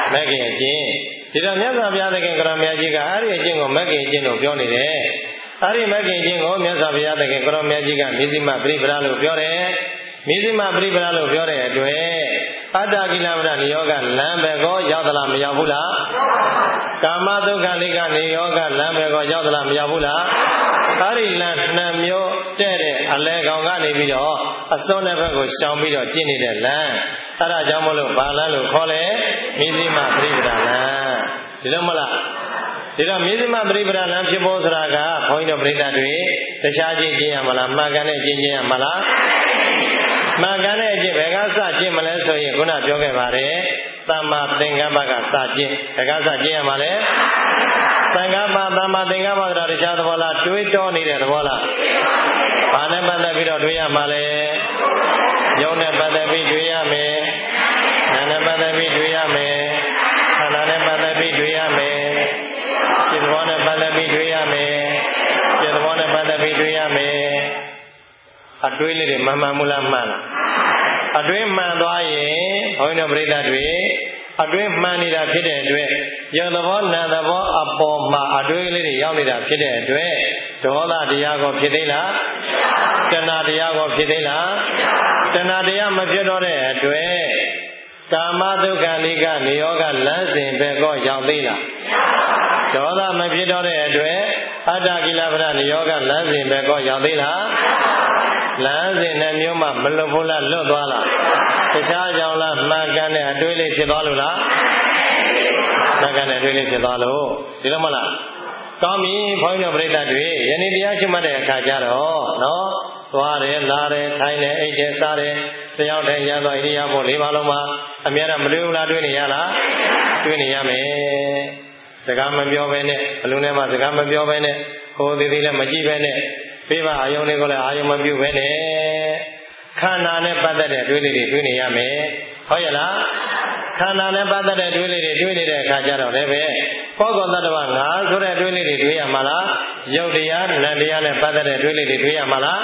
မဂ္ဂင်အကျင့်ဒီတော့မြတ်စွာဘုရားသခင်ကရောမြတ်ကြီးကအဲ့ဒီအကျင့်ကိုမဂ္ဂင်အကျင့်လို့ပြောနေတယ်အဲ့ဒီမဂ္ဂင်အကျင့်ကိုမြတ်စွာဘုရားသခင်ကရောမြတ်ကြီးကမိဇိမပရိပဒလို့ပြောတယ်မိဇိမပရိပဒလို့ပြောတဲ့အတွက်အတ္တကိလမဏနိယောဂလမ်းပဲကိုရောက်သလားမရောက်ဘူးလားကာမဒုက္ခလိကနေယောဂလမ်းပဲကိုရောက်သလားမရောက်ဘူးလားအဲ့ဒီလမ်းနှစ်မျိုးတဲ့တဲ့အလဲကောင်ကနေပြီးတော့အစွန်းတဲ့ဘက်ကိုရှောင်ပြီးတော့ကျင့်နေတဲ့လမ်းအဲ့ဒါကြောင့်မလို့ဘာလမ်းလို့ခေါ်လဲမိဇိမပရိပဒလမ်းဒီလိုမလားဒီတော့မိဇိမပရိပဒလမ်းဖြစ်ဖို့ဆိုတာကဘုန်းကြီးတို့ပြိဿတွေတခြားချင်းကျင့်ရမလားမှန်ကန်တဲ့ကျင့်ကျင့်ရမလားမှန်ကန်တဲ့အကျင့်ဘယ်ကစကျင့်မလဲဆိုရင်ခုနပြောခဲ့ပါတယ်သမ္မာသင်္ကပ္ပကစကျင့်ဘယ်ကစကျင့်ရမှာလဲသင်္ကပ္ပသမ္မာသင်္ကပ္ပဆိုတာတခြားသဘောလားတွေးတောနေတဲ့သဘောလားဘာနဲ့ပတ်သက်ပြီးတော့တွေးရမှာလဲယုံနဲ့ပတ်သက်ပြီးတွေးရမယ်နာနဲ့ပတ်သက်ပြီးတွေးရမယ်ခန္ဓာနဲ့ပတ်သက်ပြီးတွေးရမယ်စိတ်သဘောနဲ့ပတ်သက်ပြီးတွေးရမယ်စိတ်သဘောနဲ့ပတ်သက်ပြီးတွေးရမယ်အတွေးလေးတွေမှန်မှန်မလားမှန်လားအတွေးမှန်သွားရင်ဘုန်းကြီးတို့ပြိဿတွေအတွေးမှန်နေတာဖြစ်တဲ့အတွက်ယုံသဘောနာသဘောအပေါ်မှာအတွေးလေးတွေရောက်နေတာဖြစ်တဲ့အတွက်ဒေါသတရားကိုဖြစ်သေးလားတဏှာတရားကိုဖြစ်သေးလားတဏှာတရားမဖြစ်တော့တဲ့အတွက်ကာမဒုက္ခလိကနေယောဂလမ်းစဉ်ပဲကောရောက်သေးလားဒေါသမဖြစ်တော့တဲ့အတွက်အတ္တကိလပဒနိယောဂလမ်းစဉ်ပဲကောရောက်သေးလားလမ်းစဉ်နဲ့မျိုးမှမလွတ်ဘူးလားလွတ်သွားလားတခြားကြောင့်လားမှန်ကန်တဲ့အတွေးလေးဖြစ်သွားလို့လားမှန်ကန်တဲ့အတွေးလေးဖြစ်သွားလို့ဒီလိုမလားကောင်းပြီဘုန်းကြီးတို့ပြိဿတွေယနေ့တရားရှိမှတ်တဲ့အခါကျတော့နော်သွားတယ်လာတယ်ထိုင်တယ်အိတ်တယ်စားတယ်တယောက်တည်းရသောဣရိယာပုလေးပါလုံးမှာအများအားမတွေ့ဘူးလားတွေ့နေရလားတွေ့နေရမယ်စကားမပြောဘဲနဲ့ဘလုံးထဲမှာစကားမပြောဘဲနဲ့ဟိုသေးသေးလည်းမကြည့်ဘဲနဲ့ပြပအာယုံတွေကိုလည်းအာယုံမပြုဘဲနဲ့ခန္ဓာနဲ့ပတ်သက်တဲ့တွေးလေးတွေတွေးနေရမယ်ဟုတ်ရဲ့လားခန္ဓာနဲ့ပတ်သက်တဲ့တွေးလေးတွေတွေးနေတဲ့အခါကျတော့လည်းပဲဘောဂောတတ္တဝငါဆိုတဲ့တွေးလေးတွေတွေးရမှာလားယုတ်တရားနံတရားနဲ့ပတ်သက်တဲ့တွေးလေးတွေတွေးရမှာလား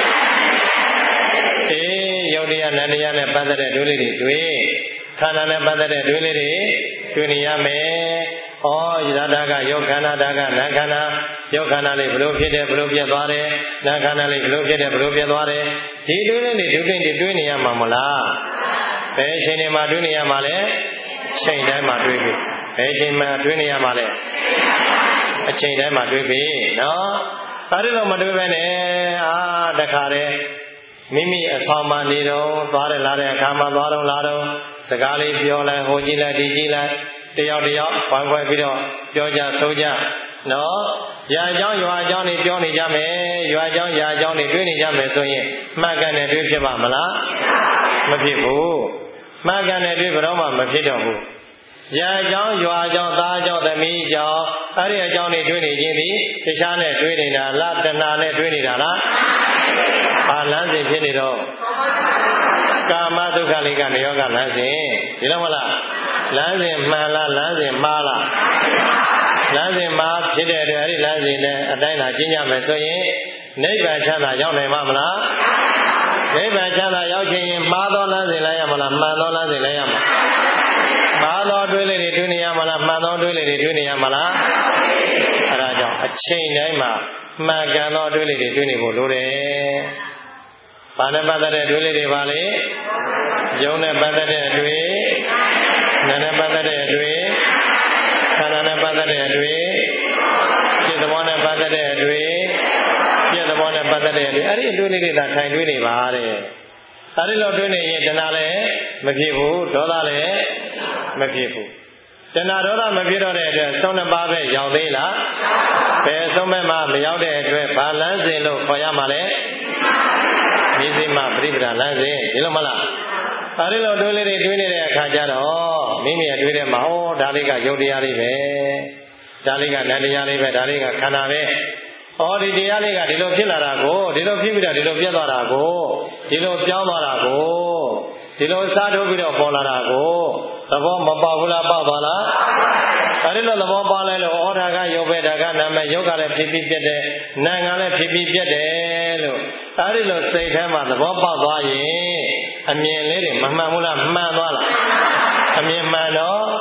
အေးယုတ်တရားနံတရားနဲ့ပတ်သက်တဲ့တွေးလေးတွေတွေးခန္ဓာနဲ့ပတ်သက်တဲ့တွေးလေးတွေတွေးနေရမယ်ဩယထာကယုတ်ခန္ဓာဒါကနာခန္ဓာယုတ်ခန္ဓာလေးဘလို့ဖြစ်တယ်ဘလို့ပြတ်သွားတယ်နာခန္ဓာလေးဘလို့ဖြစ်တယ်ဘလို့ပြတ်သွားတယ်ဒီတွေးလေးတွေဒုတိယတွေတွေးနေရမှာမလားဘယ်အချိန်တွေမှာတွေးနေရမှာလဲချိန်တိုင်းမှာတွေးပြီဘယ်အချိန်မှာတွေးနေရမှာလဲအချိန်တိုင်းမှာတွေးပြီနော်အဲဒီတော့မတွေးပဲနဲ့အာတခါတည်းမိမိအဆောင်မှာနေတော့သွားတယ်လာတဲ့အခါမှာသွားတော့လာတော့စကားလေးပြောလိုက်ဟိုကြည့်လိုက်ဒီကြည့်လိုက်တယောက်တယောက်ဝိုင်းဝဲပြီးတော့ပြောကြဆိုကြနော်ရာအကြောင်းရွာအကြောင်းတွေပြောနေကြမယ်ရွာအကြောင်းရာအကြောင်းတွေတွေးနေကြမယ်ဆိုရင်မှတ်ကန်တဲ့တွေးဖြစ်ပါမလားမဖြစ်ဘူးမှတ်ကန်တဲ့တွေးဘယ်တော့မှမဖြစ်တော့ဘူးရာအကြောင်းရွာအကြောင်းသားအကြောင်းသမီးအကြောင်းအဲ့ဒီအကြောင်းတွေတွေးနေခြင်းဒီတခြားနဲ့တွေးနေတာလားတဏှာနဲ့တွေးနေတာလားဘာလမ်းစဉ်ဖြစ်နေတော့ကာမဒုက္ခလိကနေယောဂလမ်းစဉ်ဒီလိုမလားလမ်းစဉ်မှန်လားလမ်းစဉ်မှားလားလမ်းစဉ်မှားဖြစ်တဲ့အတွက်အဲ့ဒီလမ်းစဉ်နဲ့အတိုင်းသာကျင့်ကြမယ်ဆိုရင်နိဗ္ဗာန်ချမ်းသာရောက်နိုင်မှာမလားနိဗ္ဗာန်ချမ်းသာရောက်ခြင်းရင်မှားသောလမ်းစဉ်လိုက်ရမလားမှန်သောလမ်းစဉ်လိုက်ရမလားမှားသောတွေးလေးတွေတွေးနေရမလားမှန်သောတွေးလေးတွေတွေးနေရမလားအဲ့ဒါကြောင့်အချိန်တိုင်းမှာမှန်ကန်သောတွေးလေးတွေတွေးနေဖို့လိုတယ်ဘာနဲ့ပတ်သက်တဲ့တွေးလေးတွေပါလေယုံနဲ့ပတ်သက်တဲ့အတွေးနာနဲ့ပတ်သက်တဲ့အတွေးခန္ဓာနဲ့ပတ်သက်တဲ့အတွေးစိတ်သဘောနဲ့ပတ်သက်တဲ့အတွေးပြည့်သဘောနဲ့ပတ်သက်တဲ့အတွေးအဲ့ဒီအတွေးလေးတွေသာထိုင်တွေးနေပါတဲ့အဲ့ဒီလိုတွေးနေရင်တဏှာလည်းမဖြစ်ဘူးဒေါသလည်းမဖြစ်ဘူးတဏှာဒေါသမဖြစ်တော့တဲ့အတွက်သုံးနှစ်ပါးပဲရောက်သေးလားဘယ်ဆုံးမဲ့မှမရောက်တဲ့အတွက်ဘာလမ်းစဉ်လို့ခေါ်ရမှာလဲမိသိမပရိပဒလမ်းစဉ်ဒီလိုမလားအဲဒီလိုတွေးလေးတွေတွေးနေတဲ့အခါကျတော့မိမိရဲ့တွေးတဲ့မှာဟောဒါလေးကယုတ်တရားလေးပဲဒါလေးကနန္တရားလေးပဲဒါလေးကခန္ဓာပဲဟောဒီတရားလေးကဒီလိုဖြစ်လာတာကိုဒီလိုဖြစ်ပြီးတော့ဒီလိုပြတ်သွားတာကိုဒီလိုပြောင်းသွားတာကိုဒီလိုစားထိုးပြီးတော့ပေါ်လာတာကိုသဘောမပေါဘူးလားပေါက်သွားလားအဲဒီလိုသဘောပေါက်လိုက်လို့ဩဒါကယုတ်ပဲဒါကနာမယုတ်ကလည်းဖြစ်ပြီးပြတ်တယ်နာကလည်းဖြစ်ပြီးပြတ်တယ်လို့အဲဒီလိုစိတ်ထဲမှာသဘောပေါက်သွားရင်အမြင်လေးတွေမမှန်ဘူးလားမှန်သွားလားအမြင်မှန်တော့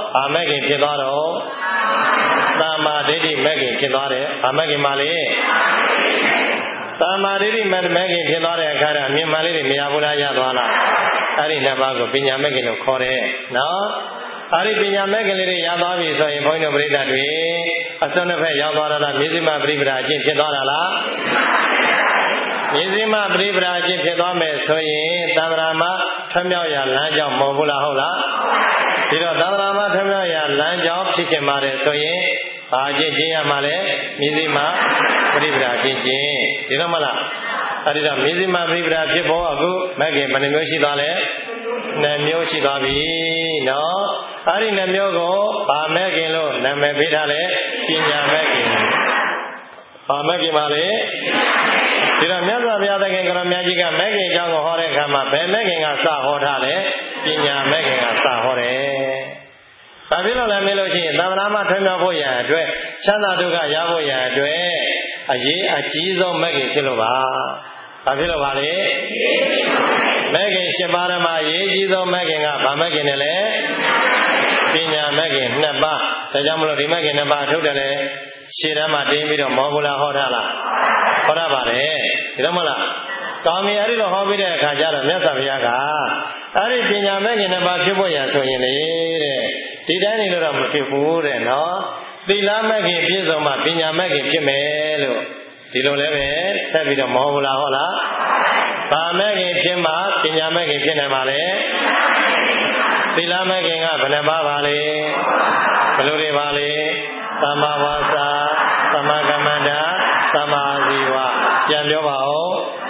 ဘာမဲ့ခင်ဖြစ်သွားတော့သမ္မာဒိဋ္ဌိမဲ့ခင်ဖြစ်သွားတယ်ဘာမဲ့ခင်ပါလေသမ္မာဒိဋ္ဌိမဲ့မဲ့ခင်ဖြစ်သွားတဲ့အခါကျအမြင်မှန်လေးတွေမရဘူးလားရသွားလားအဲ့ဒီနှစ်ပါးကိုပညာမဲ့ခင်လို့ခေါ်တယ်နော်အဲ့ဒီပညာမဲ့ခင်လေးတွေရသွားပြီဆိုရင်ဘုန်းကြီးတို့ပြိဿတွေအစွန်းတစ်ဖက်ရောက်သွားတာလားမြေစီမပရိပဒါအကျင့်ဖြစ်သွားတာလားမြေစီမပရိပဒါအကျင့်ဖြစ်သွားမယ်ဆိုရင်သံဃာမှာထွမြောက်ရာလမ်းကြောင်းမဟုတ်ဘူးလားဟုတ်လားဒီတော့သံဃာမှာထွမြောက်ရာလမ်းကြောင်းဖြစ်ချင်ပါတယ်ဆိုရင်ဘာအကျင့်ကျင့်ရမှာလဲမြေစီမပရိပဒါအကျင့်ကျင့်ဒီတော့မလားအဲ့ဒီတော့မြေစီမပရိပဒါဖြစ်ဖို့အခုမဲ့ခင်ဘယ်နှမျိုးရှိသွားလဲနှစ်မျိုးရှိသွားပြီနော်အဲ့ဒီနှစ်မျိုးကိုဘာမဲ့ခင်လို့နာမည်ပေးထားလဲပညာမဲ့ခင်ဘာမဲ့ခင်ပါလေဒီတော့မြတ်စွာဘုရားသခင်ကရောမြတ်ကြီးကမဲ့ခင်အကြောင်းကိုဟောတဲ့အခါမှာဘယ်မဲ့ခင်ကစဟောထားလဲပညာမဲ့ခင်ကစဟောတယ်ဘာဖြစ်လို့လဲမေးလို့ရှိရင်သံဃာမှာထွံ့မြောက်ဖို့ရန်အတွက်ချမ်းသာဒုက္ခရဖို့ရန်အတွက်အရေးအကြီးဆုံးမဲ့ခင်ဖြစ်လို့ပါဘာဖြစ်လို့ပါလဲမဲ့ခင်ရှင်ပါးဓမ္မအရေးကြီးဆုံးမဲ့ခင်ကဘာမဲ့ခင်နဲ့လဲပညာမဲ့ခင်နှစ်ပါးဒါကြောင့်မလို့ဒီမဲ့ခင်နှစ်ပါးထုတ်တယ်လေရှေ့တန်းမှာတင်းပြီးတော့မောဂုလာဟောထားလားဟောထားပါတယ်ဒီတော့မလားကောင်းပြီအဲ့ဒီလိုဟောပြီးတဲ့အခါကျတော့မြတ်စွာဘုရားကအဲ့ဒီပညာမဲ့ခင်နှစ်ပါးဖြစ်ဖို့ရဆိုရင်လေတဲ့ဒီတိုင်းနေလို့တော့မဖြစ်ဘူးတဲ့နော်သီလမဲ့ခင်ပြည့်စုံမှပညာမဲ့ခင်ဖြစ်မယ်လို့ဒီလိုလည်းပဲဆက်ပြီးတော့မဟုတ်ဘူးလားဟုတ်လားဘာမဲ့ခင်ဖြစ်မှပညာမဲ့ခင်ဖြစ်နိုင်ပါလေသီလမဲ့ခင်ကဘယ်နှပါးပါလဲဘယ်လိုတွေပါလဲသမ္မာဝါစာသမ္မာကမ္မန္တာသမ္မာအာဇီဝပြန်ပြောပါဦး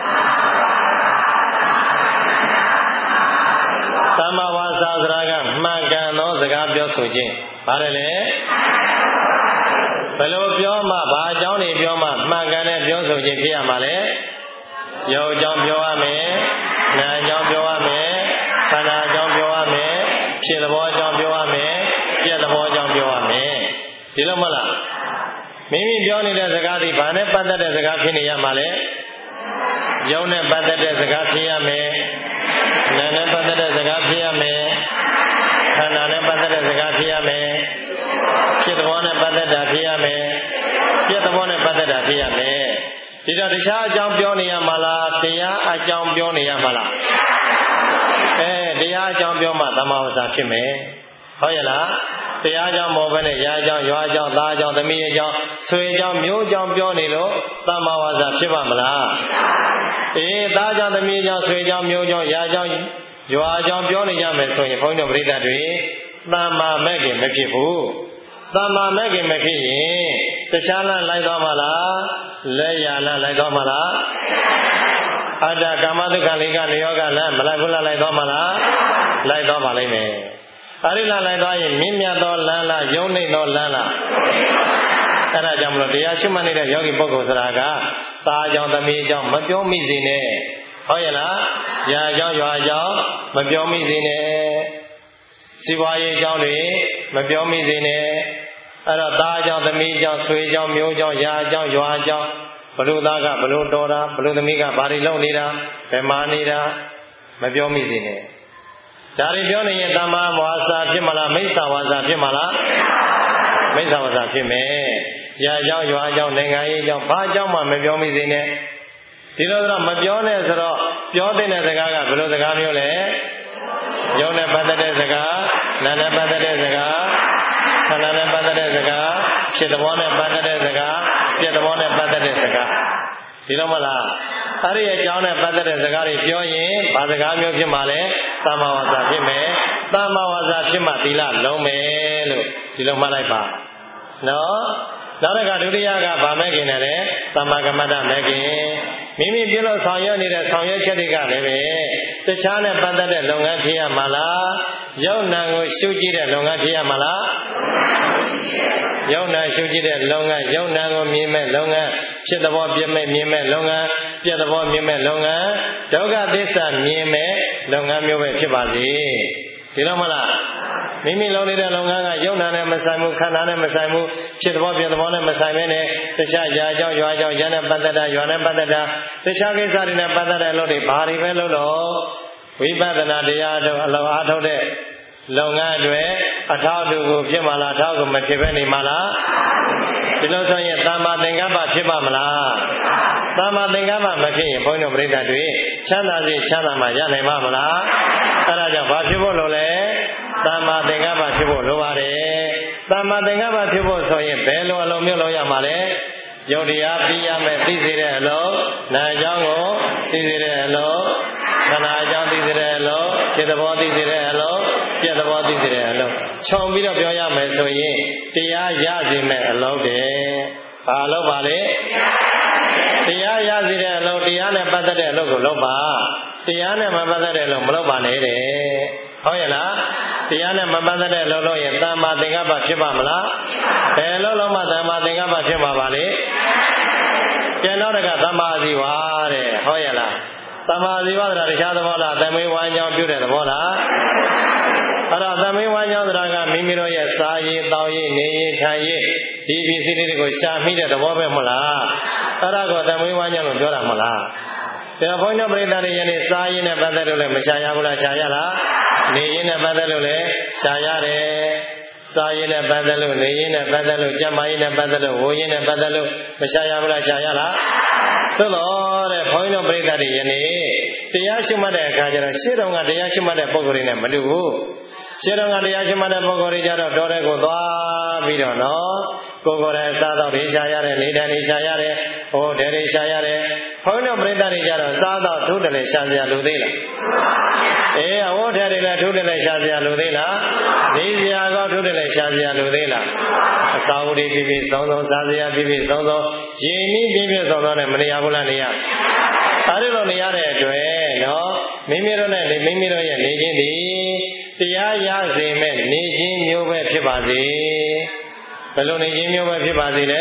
သမ္မာဝါစာဆိုတာကမှန်ကန်သောစကားပြောဆိုခြင်းပါတယ်လေဘယ်လိုပြောမှဘာအကြောင်းတွေပြောမှမှန်ကန်တဲ့ပြောဆိုခြင်းဖြစ်ရမှာလဲရုပ်အကြောင်းပြောရမယ်နာမ်အကြောင်းပြောရမယ်ခန္ဓာအကြောင်းပြောရမယ်ဖြစ်သဘောအကြောင်းပြောရမယ်ပြက်သဘောအကြောင်းပြောရမယ်ဒီလိုမလားမိမိပြောနေတဲ့စကားဒီဘာနဲ့ပတ်သက်တဲ့စကားဖြစ်နေရမှာလဲရုပ်နဲ့ပတ်သက်တဲ့စကားဖြစ်ရမယ်နာမ်နဲ့ပတ်သက်တဲ့စကားဖြစ်ရမယ်ခန္ဓာနဲ့ပတ်သက်တဲ့စကားဖြစ်ရမယ်ဖြစ်သဘောနဲ့ပတ်သက်တာဖြစ်ရမယ်ပြက်သဘောနဲ့ပတ်သက်တာဖြစ်ရမယ်ဒီတော့တခြားအကြောင်းပြောနေရမှာလားတရားအကြောင်းပြောနေရမှာလားအဲတရားအကြောင်းပြောမှသမ္မာဝါစာဖြစ်မယ်ဟုတ်ရဲ့လားတရားအကြောင်းမဟုတ်ဘဲနဲ့ရာအကြောင်းရွာအကြောင်းသားအကြောင်းသမီးအကြောင်းဆွေအကြောင်းမျိုးအကြောင်းပြောနေလို့သမ္မာဝါစာဖြစ်ပါမလားအေးသားအကြောင်းသမီးအကြောင်းဆွေအကြောင်းမျိုးအကြောင်းရာအကြောင်းရွာအကြောင်းပြောနေရမယ်ဆိုရင်ဘုန်းကြီးတို့ပြိဿတွေသမ္မာမဲ့ခင်မဖြစ်ဘူးသမ္မာမဲ့ခင်မဖြစ်ရင်တခြားလမ်းလိုက်သွားမှာလားလက်ရလမ်းလိုက်သွားမှာလားအတ္တကာမတုခလိကနိယောဂလမ်းမလိုက်ဘူးလားလိုက်သွားမှာလားလိုက်သွားပါလိမ့်မယ်အဲဒီလမ်းလိုက်သွားရင်မြင့်မြတ်သောလမ်းလားယုံနေသောလမ်းလားအဲဒါကြောင့်မလို့တရားရှိမှတ်နေတဲ့ယောဂီပုဂ္ဂိုလ်ဆိုတာကသားအကြောင်းသမီးအကြောင်းမပြောမိစေနဲ့ဟုတ်ရဲ့လားရာအကြောင်းရွာအကြောင်းမပြောမိစေနဲ့စီးပွားရေးအကြောင်းတွေမပြောမိစေနဲ့အဲ့တော့သားအကြောင်းသမီးအကြောင်းဆွေအကြောင်းမျိုးအကြောင်းရာအကြောင်းရွာအကြောင်းဘလို့သားကဘလို့တော်တာဘလို့သမီးကဘာတွေလုပ်နေတာဘယ်မှာနေတာမပြောမိစေနဲ့ဒါတွေပြောနေရင်သမ္မာဝါစာဖြစ်မလားမိစ္ဆာဝါစာဖြစ်မလားမိစ္ဆာဝါစာဖြစ်မယ်ရာအကြောင်းရွာအကြောင်းနိုင်ငံရေးအကြောင်းဘာအကြောင်းမှမပြောမိစေနဲ့ဒီလိုဆိုတော့မပြောနဲ့ဆိုတော့ပြောတဲ့စကားကဘယ်လိုစကားမျိုးလဲယုံနဲ့ပတ်သက်တဲ့စကားနာနဲ့ပတ်သက်တဲ့စကားခန္ဓာနဲ့ပတ်သက်တဲ့စကားဖြစ်သဘောနဲ့ပတ်သက်တဲ့စကားပြက်သဘောနဲ့ပတ်သက်တဲ့စကားဒီလိုမလားအဲ့ဒီအကြောင်းနဲ့ပတ်သက်တဲ့စကားတွေပြောရင်ဘာစကားမျိုးဖြစ်မှာလဲသမ္မာဝါစာဖြစ်မယ်သမ္မာဝါစာဖြစ်မှသီလလုံးမယ်လို့ဒီလိုမှတ်လိုက်ပါနော်နောက်တစ်ခါဒုတိယကဗာမဲ့ခင်နဲ့သမ္မာကမ္မတမဲ့ခင်မိမိပြုလို့ဆောင်ရွက်နေတဲ့ဆောင်ရွက်ချက်တွေကလည်းပဲတခြားနဲ့ပတ်သက်တဲ့လုပ်ငန်းဖြစ်ရမှာလားယုံနာကိုရှုကြည့်တဲ့လုပ်ငန်းဖြစ်ရမှာလားယုံနာရှုကြည့်တဲ့လုပ်ငန်းယုံနာကိုမြင်မဲ့လုပ်ငန်းဖြစ်သဘောပြမဲ့မြင်မဲ့လုပ်ငန်းပြက်သဘောမြင်မဲ့လုပ်ငန်းဒုက္ခသစ္စာမြင်မဲ့လုပ်ငန်းမျိုးပဲဖြစ်ပါစေဒီလိုမလားမိမိလုပ်နေတဲ့လုပ်ငန်းကယုံနာနဲ့မဆိုင်ဘူးခန္ဓာနဲ့မဆိုင်ဘူးဖြစ်သဘောပြသဘောနဲ့မဆိုင်ဘဲနဲ့တခြားຢာကြောင့်ရွာကြောင့်ရနဲ့ပတ်သက်တာရွာနဲ့ပတ်သက်တာတခြားကိစ္စတွေနဲ့ပတ်သက်တဲ့လို့တွေဘာတွေပဲလုပ်လို့ဝိပဿနာတရားတို့အလောအားထုတ်တဲ့လုပ်ငန်းတွေအထောက်အတူကိုဖြစ်မှာလားအထောက်ကိုမဖြစ်ဘဲနေမှာလားဒီလိုဆိုရင်သမ္မာသင်္ကပ္ပဖြစ်ပါမလားသမ္မာသင်္ကပ္ပမဖြစ်ရင်ဘုန်းကြီးတို့ပြိဿတွေချမ်းသာစေချမ်းသာမှရနိုင်မှာမလားအဲဒါကြောင့်ဘာဖြစ်ဖို့လို့လဲသမ္မာသင်္ကပ္ပဖြစ်ဖို့လိုပါတယ်သမ္မာသင်္ကပ္ပဖြစ်ဖို့ဆိုရင်ဘယ်လိုအလုံးမျိုးလုံးရမှာလဲယုတ်တရားသိရမယ်သိစေတဲ့အလုံးနာအကြောင်းကိုသိစေတဲ့အလုံးခန္ဓာအကြောင်းသိစေတဲ့အလုံးจิตသဘောသိစေတဲ့အလုံးပြည့်သဘောသိစေတဲ့အလုံးခြုံပြီးတော့ပြောရမယ်ဆိုရင်တရားရစေမဲ့အလုံးတည်းဘာလို့ပါလဲတရားရစေတဲ့အလုံးတရားနဲ့ပတ်သက်တဲ့အလုံးကိုလုပ်ပါတရားနဲ့မပတ်သက်တဲ့အလုံးမလုပ်ပါနဲ့တဲ့ဟုတ်ရဲ့လားတရားနဲ့မပတ်သက်တဲ့အလုံးလို့ရင်သမ္မာသင်္ကပ္ပဖြစ်ပါမလားဘယ်လုံးလုံးမှသမ္မာသင်္ကပ္ပဖြစ်မှာပါလေကျန်တော့တကသမ္မာအာဇီဝတဲ့ဟုတ်ရဲ့လားသမ္မာအာဇီဝဆိုတာတခြားသဘောလားသမေဝါညောင်းပြုတဲ့သဘောလားအဲ့တော့သမေဝါညောင်းဆိုတာကမိမိတို့ရဲ့စားရည်တောင်းရည်နေရည်ထိုင်ရည်ဒီပစ္စည်းလေးတွေကိုရှာမိတဲ့သဘောပဲမဟုတ်လားအဲ့ဒါကိုသမေဝါညောင်းလို့ပြောတာမဟုတ်လားဒါဘုန်းကြီးတို့ပြိဿတွေယနေ့စားရည်နဲ့ပတ်သက်လို့လည်းမရှာရဘူးလားရှာရလားနေရည်နဲ့ပတ်သက်လို့လည်းရှာရတယ်စားရည်နဲ့ပတ်သက်လို့နေရည်နဲ့ပတ်သက်လို့ကြံမာရည်နဲ့ပတ်သက်လို့ဝိုးရည်နဲ့ပတ်သက်လို့မရှာရဘူးလားရှာရလားသို့တော့တဲ့ဘုန်းကြီးတို့ပြိဿတွေယနေ့တရားရှိမှတ်တဲ့အခါကျတော့ရှေ့တော်ကတရားရှိမှတ်တဲ့ပုဂ္ဂိုလ်တွေနဲ့မတူဘူးရှေ့တော်ကတရားရှိမှတ်တဲ့ပုဂ္ဂိုလ်တွေကြတော့တော်တဲ့ကိုသွားပြီးတော့နော်ကိုယ်ကိုယ်တိုင်စားတော့တွေရှာရတယ်နေတယ်တွေရှာရတယ်ဟိုတယ်တွေရှာရတယ်ဘုန်းကြီးတို့ပြိဿတွေကြတော့စားတော့ထိုးတယ်လည်းရှာစရာလိုသေးလားအေးဟိုတယ်တွေလည်းထိုးတယ်လည်းရှာစရာလိုသေးလားနေစရာကောထိုးတယ်လည်းရှာစရာလိုသေးလားအစာဝတီပြည့်ပြည့်စုံစုံစားစရာပြည့်ပြည့်စုံစုံရင်းနှီးပြည့်ပြည့်စုံစုံနဲ့မနေရဘူးလားနေရအဲဒီလိုနေရတဲ့အတွက်နော်မိမိတို့နဲ့မိမိတို့ရဲ့နေခြင်းဒီတရားရစေမဲ့နေခြင်းမျိုးပဲဖြစ်ပါစေဘယ်လိုနေခြင်းမျိုးပဲဖြစ်ပါစေလဲ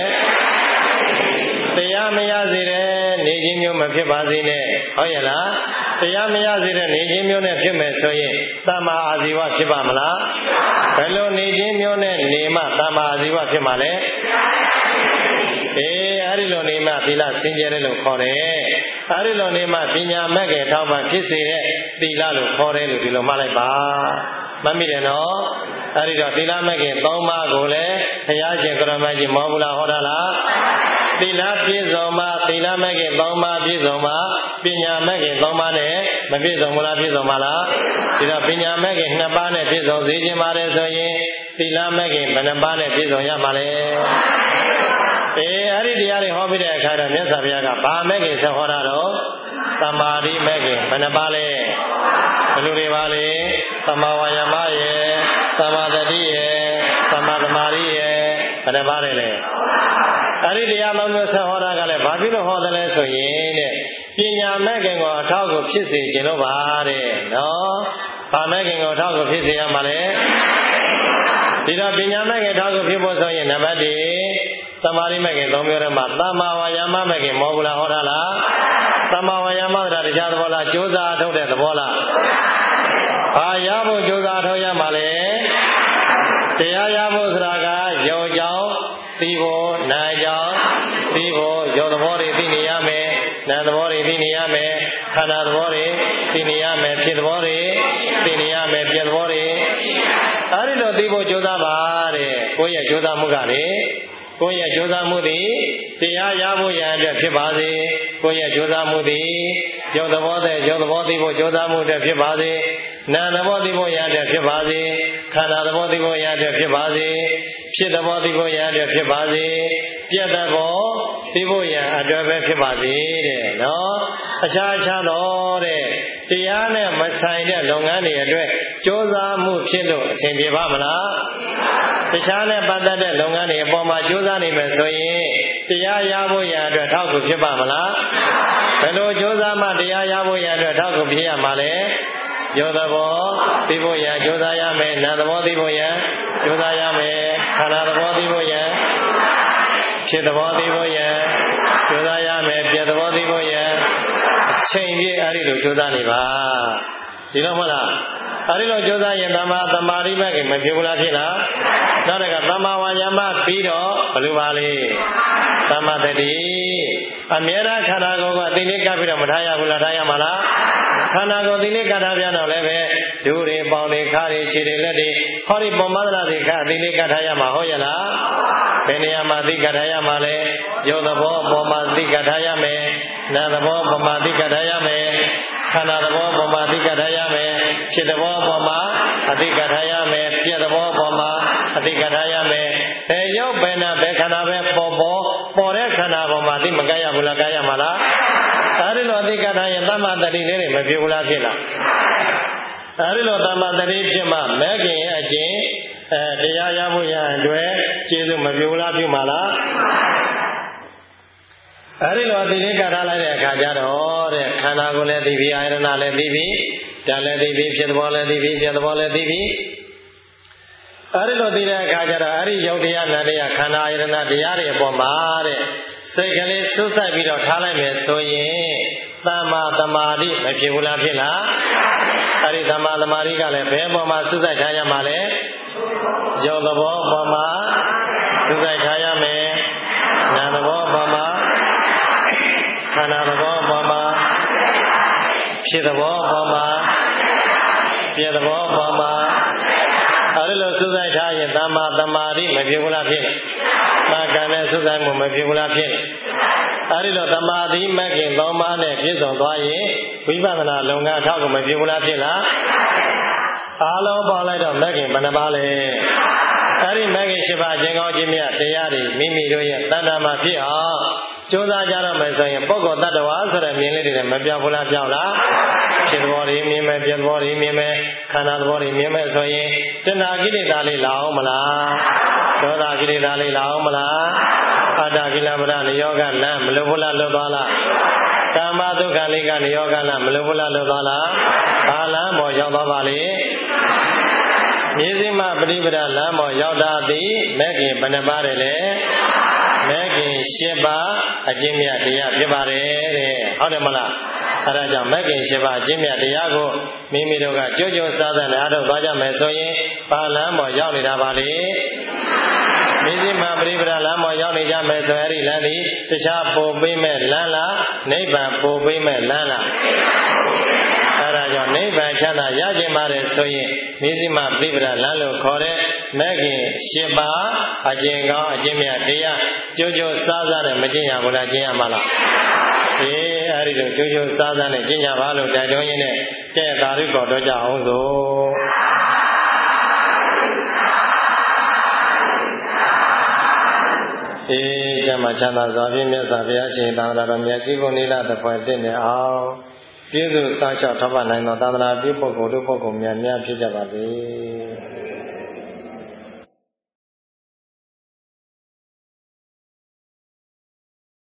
တရားမရစေတဲ့နေခြင်းမျိုးမဖြစ်ပါစေနဲ့ဟုတ်ရဲ့လားတရားမရစေတဲ့နေခြင်းမျိုးနဲ့ဖြစ်မယ်ဆိုရင်သမ္မာအာဇီဝဖြစ်ပါမလားဘယ်လိုနေခြင်းမျိုးနဲ့နေမှသမ္မာအာဇီဝဖြစ်မှာလဲအေးအဲ့ဒီလိုနေမှသီလစင်ကြယ်တယ်လို့ခေါ်တယ်အဲ့ဒီလိုနေမှပညာမဲ့ကေထောက်မှဖြစ်စေတဲ့သီလလို့ခေါ်တယ်လို့ဒီလိုမှတ်လိုက်ပါမှတ်မိတယ်နော်အဲ့ဒီတော့သီလမဲ့ကေသုံးပါးကိုလည်းဘုရားရှင်ကရမကြီးမောဘူးလားဟောတာလားသီလပြည့်စုံမှသီလမဲ့ကေသုံးပါးပြည့်စုံမှပညာမဲ့ကေသုံးပါးနဲ့မပြည့်စုံဘူးလားပြည့်စုံပါလားဒီတော့ပညာမဲ့ကေနှစ်ပါးနဲ့ပြည့်စုံစေခြင်းပါတယ်ဆိုရင်သီလမဲ့ကေဘယ်နှပါးနဲ့ပြည့်စုံရမှာလဲအေးအဲ့ဒီတရားတွေဟောပြီးတဲ့အခါတော့မြတ်စွာဘုရားကဘာမဲ့ကေဆက်ဟောတာတော့သမာဓိမဲ့ကေဘယ်နှပါးလဲဘယ်လိုတွေပါလဲသမာဝါယာမရဲ့သမာသတိရဲ့သမာသမာဓိရဲ့ဘယ်နှပါးလဲလဲအဲ့ဒီတရားသုံးမျိုးဆက်ဟောတာကလည်းဘာဖြစ်လို့ဟောတယ်လဲဆိုရင်တဲ့ပညာမဲ့ခင်ကိုအထောက်ကိုဖြစ်စေခြင်းလို့ပါတဲ့နော်ဘာမဲ့ခင်ကိုအထောက်ကိုဖြစ်စေရမှာလဲဒီတော့ပညာမဲ့ခင်အထောက်ကိုဖြစ်ဖို့ဆိုရင်နံပါတ်တစ်သမာဓိမဲ့ခင်သုံးမျိုးထဲမှာသမ္မာဝါယာမမဲ့ခင်မဟုတ်ဘူးလားဟောတာလားသမ္မာဝါယာမဆိုတာတရားသဘောလားကြိုးစားထုတ်တဲ့သဘောလားဘာရဖို့ကြိုးစားထုတ်ရမှာလဲတရားရဖို့ဆိုတာကယောကြောင့်သိဖို့နာကြောင့်သိဖို့ယောသဘောတွေသိနေရမယ်နာသဘောတွေသိနေရမယ်ခန္ဓာသဘောတွေသိနေရမယ်ဖြစ်သဘောတွေသိနေရမယ်ပြည့်သဘောတွေအဲဒီလိုသိဖို့ကြိုးစားပါတဲ့ကိုယ့်ရဲ့ကြိုးစားမှုကလေကိုယ့်ရဲ့ကြိုးစားမှုသည်တရားရဖို့ရန်အတွက်ဖြစ်ပါစေကိုယ့်ရဲ့ကြိုးစားမှုသည်ယောသဘောတဲ့ယောသဘောသိဖို့ကြိုးစားမှုအတွက်ဖြစ်ပါစေနာသဘောသိဖို့ရန်အတွက်ဖြစ်ပါစေခန္ဓာသဘောသိဖို့ရန်အတွက်ဖြစ်ပါစေဖြစ်သဘောသိဖို့ရန်အတွက်ဖြစ်ပါစေပြတ်သဘောသိဖို့ရန်အတွက်ပဲဖြစ်ပါစေတဲ့နော်အခြားအခြားတော့တဲ့တရားနဲ့မဆိုင်တဲ့လုပ်ငန်းတွေအတွက်ကြိုးစားမှုဖြစ်လို့အဆင်ပြေပါမလားတခြားနဲ့ပတ်သက်တဲ့လုပ်ငန်းတွေအပေါ်မှာကြိုးစားနေမယ်ဆိုရင်တရားရဖို့ရန်အတွက်ထောက်ကူဖြစ်ပါမလားဘယ်လိုကြိုးစားမှတရားရဖို့ရန်အတွက်ထောက်ကူဖြစ်ရမှာလဲယောသဘောသိဖို့ရန်ကြိုးစားရမယ်နာသဘောသိဖို့ရန်ကြိုးစားရမယ်ခန္ဓာသဘောသိဖို့ရန်ဖြစ်သဘောသိဖို့ရန်ကြိုးစားရမယ်ပြည့်သဘောသိဖို့ရန်အချိန်ပြည့်အဲ့ဒီလိုကြိုးစားနေပါဒီလိုမဟုတ်လားအဲ့ဒီလိုကြိုးစားရင်သမာသမာဓိမဲ့ခင်မဖြစ်ဘူးလားဖြစ်လားနောက်တစ်ခါသမာဝါယာမပြီးတော့ဘယ်လိုပါလဲသမာတတိအမြဲတမ်းခန္ဓာကိုယ်ကအသိလေးကပ်ပြီးတော့မထားရဘူးလားထားရမှာလားခန္ဓာကိုယ်သိလေးကပ်ထားပြန်တော့လည်းပဲဒုတွေပေါင်တွေခါတွေခြေတွေလက်တွေဟောဒီပုံမသနာတွေကအသိလေးကပ်ထားရမှာဟုတ်ရဲ့လားဘယ်နေရာမှာသိကပ်ထားရမှာလဲရုပ်သဘောပေါ်မှာသိကပ်ထားရမယ်နာမ်သဘောပေါ်မှာသိကပ်ထားရမယ်ခန္ဓာသဘောပေါ်မှာသိကပ်ထားရမယ်ဖြစ်သဘောပေါ်မှာအသိကပ်ထားရမယ်ပြည့်သဘောပေါ်မှာအသိကပ်ထားရမယ်ဘယ်ရုပ်ဘယ်နာဘယ်ခန္ဓာပဲပေါ်ပေါ်ပေါ်တဲ့ခန္ဓာပေါ်မှာသိမကပ်ရဘူးလားကပ်ရမှာလားအဲဒီလိုအသိကပ်ထားရင်သမ္မာတတိလေးတွေမဖြစ်ဘူးလားဖြစ်လားအဲဒီလိုသမ္မာတတိဖြစ်မှမဲခင်ရဲ့အကျင့်အဲတရားရဖို့ရအတွက်ကျေစုမပြုလားပြုမှာလားအဲဒီလိုအသိလေးကပ်ထားလိုက်တဲ့အခါကျတော့တဲ့ခန္ဓာကိုယ်လည်းသိပြီအာယတနာလည်းသိပြီဓာတ်လည်းသိပြီဖြစ်သဘောလည်းသိပြီပြသဘောလည်းသိပြီအဲဒီလိုသိတဲ့အခါကျတော့အဲဒီယုတ်တရားနာတရားခန္ဓာအာယတနာတရားတွေအပေါ်မှာတဲ့စိတ်ကလေးစွတ်ဆိုင်ပြီးတော့ထားလိုက်မယ်ဆိုရင်သမ္မာသမာဓိမဖြစ်ဘူးလားဖြစ်လားအဲဒီသမ္မာသမာဓိကလည်းဘယ်ပေါ်မှာစွတ်ဆိုင်ထားရမှာလဲယုတ်သဘောပေါ်မှာစွတ်ဆိုင်ထားရမယ်နာမ်သဘောပေါ်မှာခန္ဓာသဘောပေါ်မှာဖြစ်သဘောပေါ်မှာပြသဘောပေါ်မှာအဲဒီလိုစွတ်ဆိုင်ထားရင်သမ္မာသမာဓိမဖြစ်ဘူးလားဖြစ်လားသာကံနဲ့စွတ်ဆိုင်မှုမဖြစ်ဘူးလားဖြစ်လားအဲဒီလိုသမာဓိမဂ်ခင်သုံးပါးနဲ့ပြည့်စုံသွားရင်ဝိပဿနာလုံငန်းအထောက်အကူမဖြစ်ဘူးလားဖြစ်လားအားလုံးပေါင်းလိုက်တော့မဂ်ခင်ဘယ်နှပါးလဲအဲဒီမဂ်ခင်၈ပါးခြင်းကောင်းခြင်းမြတ်တရားတွေမိမိတို့ရဲ့တဏ္ဍာမှာဖြစ်အောင်ကြိုးစားကြတော့မယ်ဆိုရင်ပုဂ္ဂိုလ်တ attva ဆိုတဲ့မြင်လေးတွေမပြောင်းဘူးလားပြောင်းလားဖြစ်သဘောတွေမြင်မယ်ပြသဘောတွေမြင်မယ်ခန္ဓာသဘောတွေမြင်မယ်ဆိုရင်တဏှာကိလေသာလေးလာအောင်မလားဒေါသကိလေသာလေးလာအောင်မလားအတ္တကိလမရနိယောဂလမ်းမလို့ဘူးလားလွတ်သွားလားကာမဒုက္ခလေးကနိယောဂလမ်းမလို့ဘူးလားလွတ်သွားလားဘာလမ်းပေါ်ရောက်သွားပါလေမြေစိမပရိပဒလမ်းပေါ်ရောက်တာသည်မဲ့ခင်ဘယ်နှပါးတယ်လဲမဲ့ခင်၈ပါးအကျင့်မြတ်တရားဖြစ်ပါတယ်တဲ့ဟုတ်တယ်မလားအဲဒါကြောင့်မဲ့ခင်၈ပါးအကျင့်မြတ်တရားကိုမိမိတို့ကကြိုးကြိုးစားစားနဲ့အားထုတ်သွားကြမယ်ဆိုရင်ဘာလမ်းပေါ်ရောက်နေတာပါလေမြေစိမပရိပဒလမ်းပေါ်ရောက်နေကြမယ်ဆိုရင်အဲဒီလမ်းသည်တခြားပို့ပေးမဲ့လမ်းလားနိဗ္ဗာန်ပို့ပေးမဲ့လမ်းလားအဲဒါကြောင့်နိဗ္ဗာန်ချမ်းသာရခြင်းပါတယ်ဆိုရင်မြေစိမပရိပဒလမ်းလို့ခေါ်တဲ့မဲ့ခင်၈ပါးအကျင့်ကောင်းအကျင့်မြတ်တရားကြိုးကြိုးစားစားနဲ့မကျင့်ရဘူးလားကျင့်ရမှာလားအေးအဲဒီလိုကြိုးကြိုးစားစားနဲ့ကျင့်ကြပါလို့တိုက်တွန်းရင်းနဲ့ကဲသာရိပေါ်တော့ကြအောင်ဆိုအေးကျမ်းမှာချမ်းသာစွာဖြင့်မြတ်စွာဘုရားရှင်သာသနာတော်မြတ်ကြီးကုန်လေးလာတဲ့ဖွယ်တင့်နေအောင်ပြည့်စုံစောင့်ရှောက်ထောက်ပံ့နိုင်သောသာသနာပြုပုဂ္ဂိုလ်တို့ပုဂ္ဂိုလ်များများဖြစ်ကြပါစေ